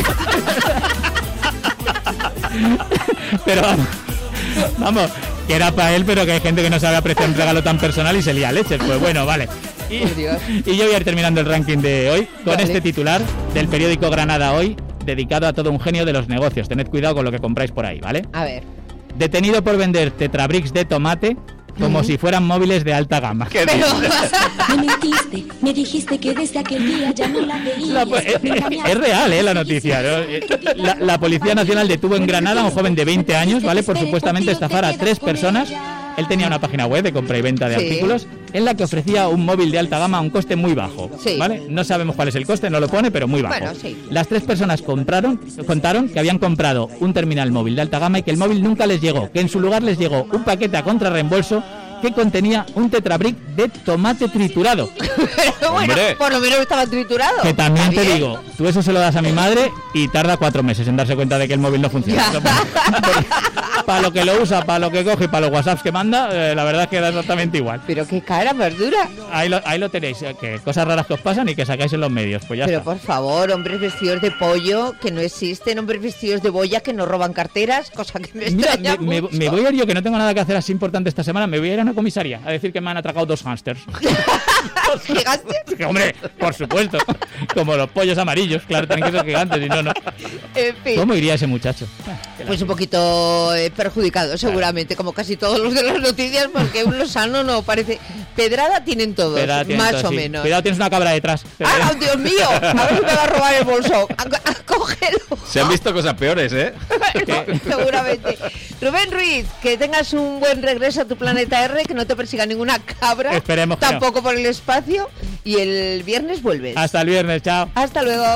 Pero vamos, vamos, que era para él, pero que hay gente que no sabe apreciar un regalo tan personal y se lía leches. Pues bueno, vale. Y, y yo voy a ir terminando el ranking de hoy con vale. este titular del periódico Granada Hoy, dedicado a todo un genio de los negocios. Tened cuidado con lo que compráis por ahí, ¿vale? A ver. Detenido por vender tetrabricks de tomate como ¿Mm? si fueran móviles de alta gama. ¿Qué Pero... Me mentiste, me dijiste que desde aquel día ya no la veías. La, es, es, es real, ¿eh? La noticia, ¿no? La, la Policía Nacional detuvo en Granada a un joven de veinte años, ¿vale? Por supuestamente estafar a tres personas. Él tenía una página web de compra y venta de sí. artículos en la que ofrecía un móvil de alta gama a un coste muy bajo, sí. ¿vale? No sabemos cuál es el coste, no lo pone, pero muy bajo. Bueno, sí. Las tres personas compraron, contaron que habían comprado un terminal móvil de alta gama y que el móvil nunca les llegó, que en su lugar les llegó un paquete a contrarreembolso que contenía un tetrabrick de tomate triturado. Pero bueno, por lo menos estaba triturado. Que también te bien? digo, tú eso se lo das a mi madre y tarda cuatro meses en darse cuenta de que el móvil no funciona. Para lo que lo usa, para lo que coge y para los WhatsApps que manda, eh, la verdad es que da exactamente igual. Pero qué cara más dura. Ahí lo, ahí lo tenéis, eh, que cosas raras que os pasan y que sacáis en los medios, pues ya Pero está. por favor, hombres vestidos de pollo que no existen, hombres vestidos de boya que no roban carteras, cosa que me Mira, extraña me, mucho. Me, me voy a ir yo, que no tengo nada que hacer así importante esta semana, me voy a ir a una comisaría a decir que me han atracado dos hámsters. ¿Gigantes? Hombre, por supuesto. Como los pollos amarillos, claro, tienen que ser gigantes, y no, no. En fin. ¿Cómo iría ese muchacho? Pues un poquito eh, perjudicado, seguramente, como casi todos los de las noticias, porque un lozano no parece... Pedrada tienen todos, Pedrada tienen más todos, o sí. menos. Cuidado, tienes una cabra detrás. ¡Ah, Dios mío! A ver si me va a robar el bolso. A- a- Cógelo. Se han visto cosas peores, ¿eh? Seguramente. Rubén Ruiz, que tengas un buen regreso a tu planeta R, que no te persiga ninguna cabra. Esperemos que tampoco no. por el espacio. Y el viernes vuelves. Hasta el viernes, chao. Hasta luego.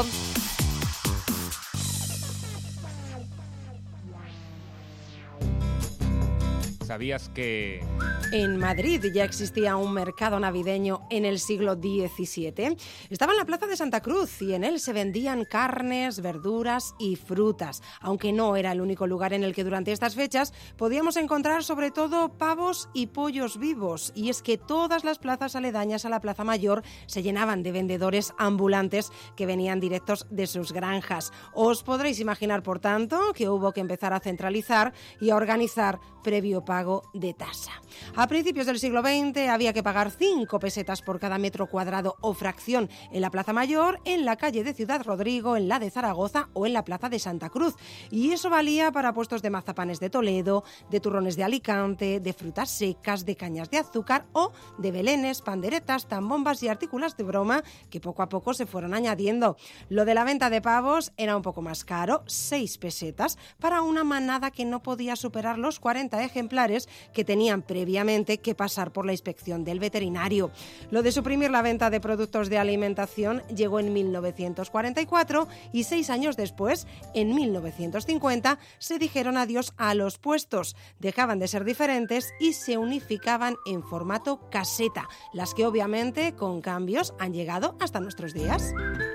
¿Sabías que...? En Madrid ya existía un mercado navideño en el siglo diecisiete. Estaba en la Plaza de Santa Cruz y en él se vendían carnes, verduras y frutas. Aunque no era el único lugar en el que durante estas fechas podíamos encontrar sobre todo pavos y pollos vivos. Y es que todas las plazas aledañas a la Plaza Mayor se llenaban de vendedores ambulantes que venían directos de sus granjas. Os podréis imaginar, por tanto, que hubo que empezar a centralizar y a organizar previo pago de tasa. A principios del siglo veinte había que pagar cinco pesetas por cada metro cuadrado o fracción en la Plaza Mayor, en la calle de Ciudad Rodrigo, en la de Zaragoza o en la Plaza de Santa Cruz. Y eso valía para puestos de mazapanes de Toledo, de turrones de Alicante, de frutas secas, de cañas de azúcar o de belenes, panderetas, tambombas y artículos de broma que poco a poco se fueron añadiendo. Lo de la venta de pavos era un poco más caro, seis pesetas, para una manada que no podía superar los cuarenta ejemplares que tenían previamente que pasar por la inspección del veterinario. Lo de suprimir la venta de productos de alimentación llegó en mil novecientos cuarenta y cuatro y seis años después, en mil novecientos cincuenta, se dijeron adiós a los puestos. Dejaban de ser diferentes y se unificaban en formato caseta, las que obviamente con cambios han llegado hasta nuestros días.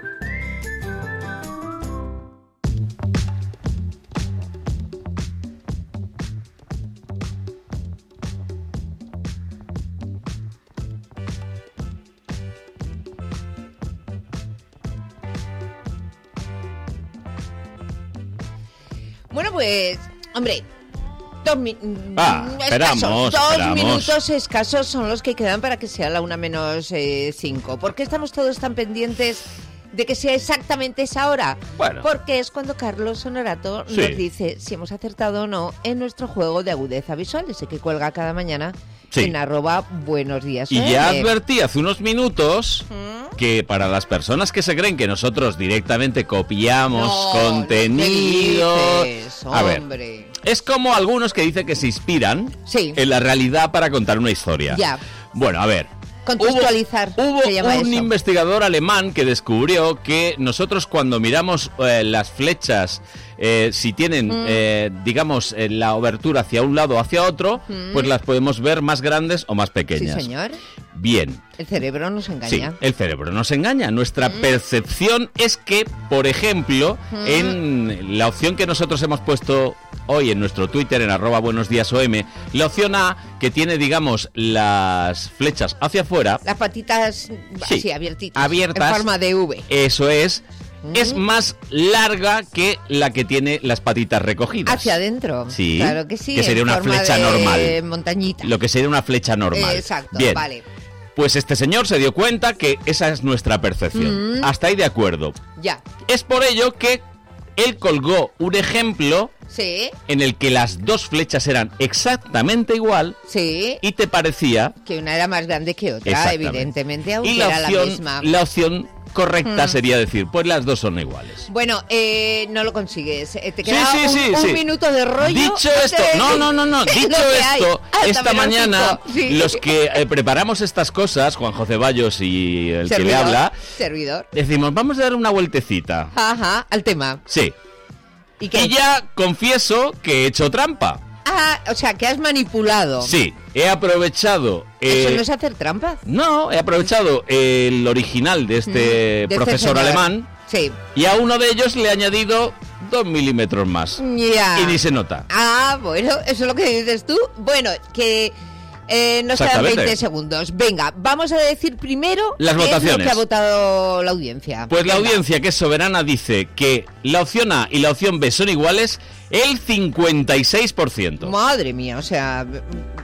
Bueno, pues, hombre, dos, mi- Ah, escasos, esperamos, dos esperamos. minutos escasos son los que quedan para que sea la una menos eh, cinco. ¿Por qué estamos todos tan pendientes de que sea exactamente esa hora? Bueno. Porque es cuando Carlos Honorato Sí. nos dice si hemos acertado o no en nuestro juego de agudeza visual, ese que cuelga cada mañana Sí. en arroba buenos días. Y ya Eh, advertí hace unos minutos que para las personas que se creen que nosotros directamente copiamos No, contenido... no te dices, A ver, hombre. es como algunos que dicen que se inspiran Sí. en la realidad para contar una historia. Ya. Bueno, a ver. Contextualizar, Hubo se llama un eso. investigador alemán que descubrió que nosotros cuando miramos eh, las flechas, eh, si tienen, Mm. eh, digamos, eh, la obertura hacia un lado o hacia otro, Mm. pues las podemos ver más grandes o más Sí, pequeñas. señor. Bien. El cerebro nos Sí, engaña. el cerebro nos engaña. Nuestra percepción es que, por ejemplo, Mm. en la opción que nosotros hemos puesto hoy en nuestro Twitter, en arroba buenos días O M, la opción A, que tiene, digamos, las flechas hacia afuera, Las patitas Sí, así abiertitas. abiertas. En forma de V. eso es, Mm. es más larga que la que tiene las patitas recogidas. Hacia adentro. Sí, Claro que sí. que sería en una forma flecha de normal. montañita. Lo que sería una flecha normal. Eh, exacto, Bien. vale. Pues este señor se dio cuenta que esa es nuestra percepción. Mm. Hasta ahí de acuerdo. Ya. Es por ello que él colgó un ejemplo Sí, en el que las dos flechas eran exactamente igual sí. y te parecía... Que una era más grande que otra, Exactamente. evidentemente, aunque Y la era la opción, misma. la opción correcta Mm. sería decir, pues las dos son iguales. Bueno, eh, no lo consigues. Eh, Te Sí, queda sí, un, sí, un sí. minuto de rollo. Dicho antes esto, de- no, no, no, no, Es dicho lo que hay. esto, Hasta esta menos mañana cinco. Sí. los que eh, preparamos estas cosas, Juan José Bayos y el que le Servidor, habla, Servidor. decimos, vamos a dar una vueltecita. Ajá, al tema. Sí. ¿Y, qué? Y ya confieso que he hecho trampa. Ah, o sea, que has manipulado. Sí, he aprovechado... eh, ¿Eso no es hacer trampa? No, he aprovechado el original de este De este profesor señor. alemán Sí. y a uno de ellos le he añadido dos milímetros más. Ya. Y ni se nota. Ah, bueno, eso es lo que dices tú. Bueno, que eh, nos quedan Exactamente. veinte segundos. Venga, vamos a decir primero Las qué es lo votaciones. que ha votado la audiencia. Pues la Venga. audiencia, que es soberana, dice que la opción A y la opción B son iguales el cincuenta y seis por ciento. Madre mía, o sea,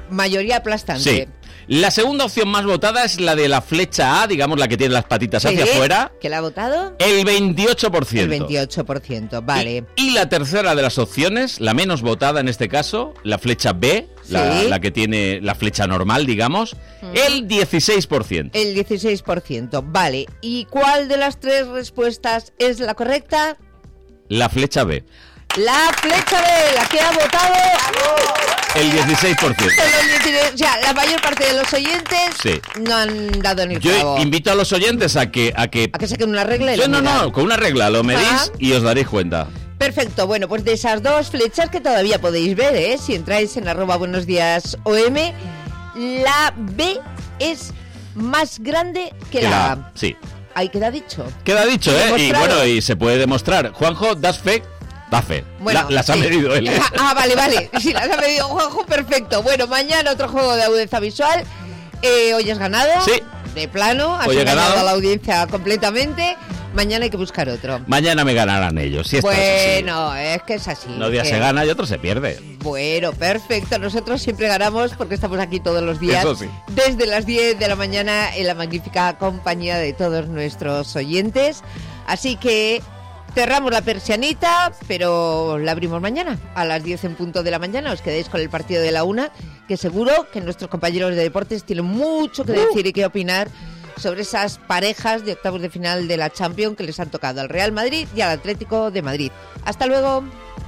Mayoría aplastante. Sí. La segunda opción más votada es la de la flecha A, digamos la que tiene las patitas Sí, hacia afuera. ¿Que la ha votado? El veintiocho por ciento. El veintiocho por ciento, vale. Y, y la tercera de las opciones, la menos votada en este caso, la flecha B, la, Sí. la que tiene la flecha normal, digamos, el dieciséis por ciento. El dieciséis por ciento, vale. ¿Y cuál de las tres respuestas es la correcta? La flecha B, La flecha B, la que ha votado... el dieciséis por ciento. Solo el dieciséis, o sea, la mayor parte de los oyentes Sí. no han dado ni el Yo clavo. invito a los oyentes a que... A que, A que saquen una regla y Yo lo no, miran. no, con una regla lo medís Ah. y os daréis cuenta. Perfecto, bueno, pues de esas dos flechas que todavía podéis ver, ¿eh? Si entráis en arroba buenos días O M, la B es más grande que, Que la la A. A, sí. Ahí queda dicho. Queda dicho, ¿eh? Y Demostrado. bueno, y se puede demostrar. Juanjo, ¿das fe? Da fe. Bueno, La- las ha sí. medido él. ¿eh? Ah, ah, vale, vale. Si las ha medido Juanjo, perfecto. Bueno, mañana otro juego de agudeza visual. Eh, hoy has ganado. Sí. De plano. Has Hoy he engañado ganado. a la audiencia completamente. Mañana hay que buscar otro. Mañana me ganarán ellos. Si esto es así. Bueno, es que es así. Unos días que- se gana y otros se pierde. Bueno, perfecto. Nosotros siempre ganamos porque estamos aquí todos los días. Eso sí. Desde las diez de la mañana en la magnífica compañía de todos nuestros oyentes. Así que cerramos la persianita, pero la abrimos mañana a las diez en punto de la mañana. Os quedéis con el partido de la una, que seguro que nuestros compañeros de deportes tienen mucho que decir y que opinar sobre esas parejas de octavos de final de la Champions que les han tocado al Real Madrid y al Atlético de Madrid. Hasta luego.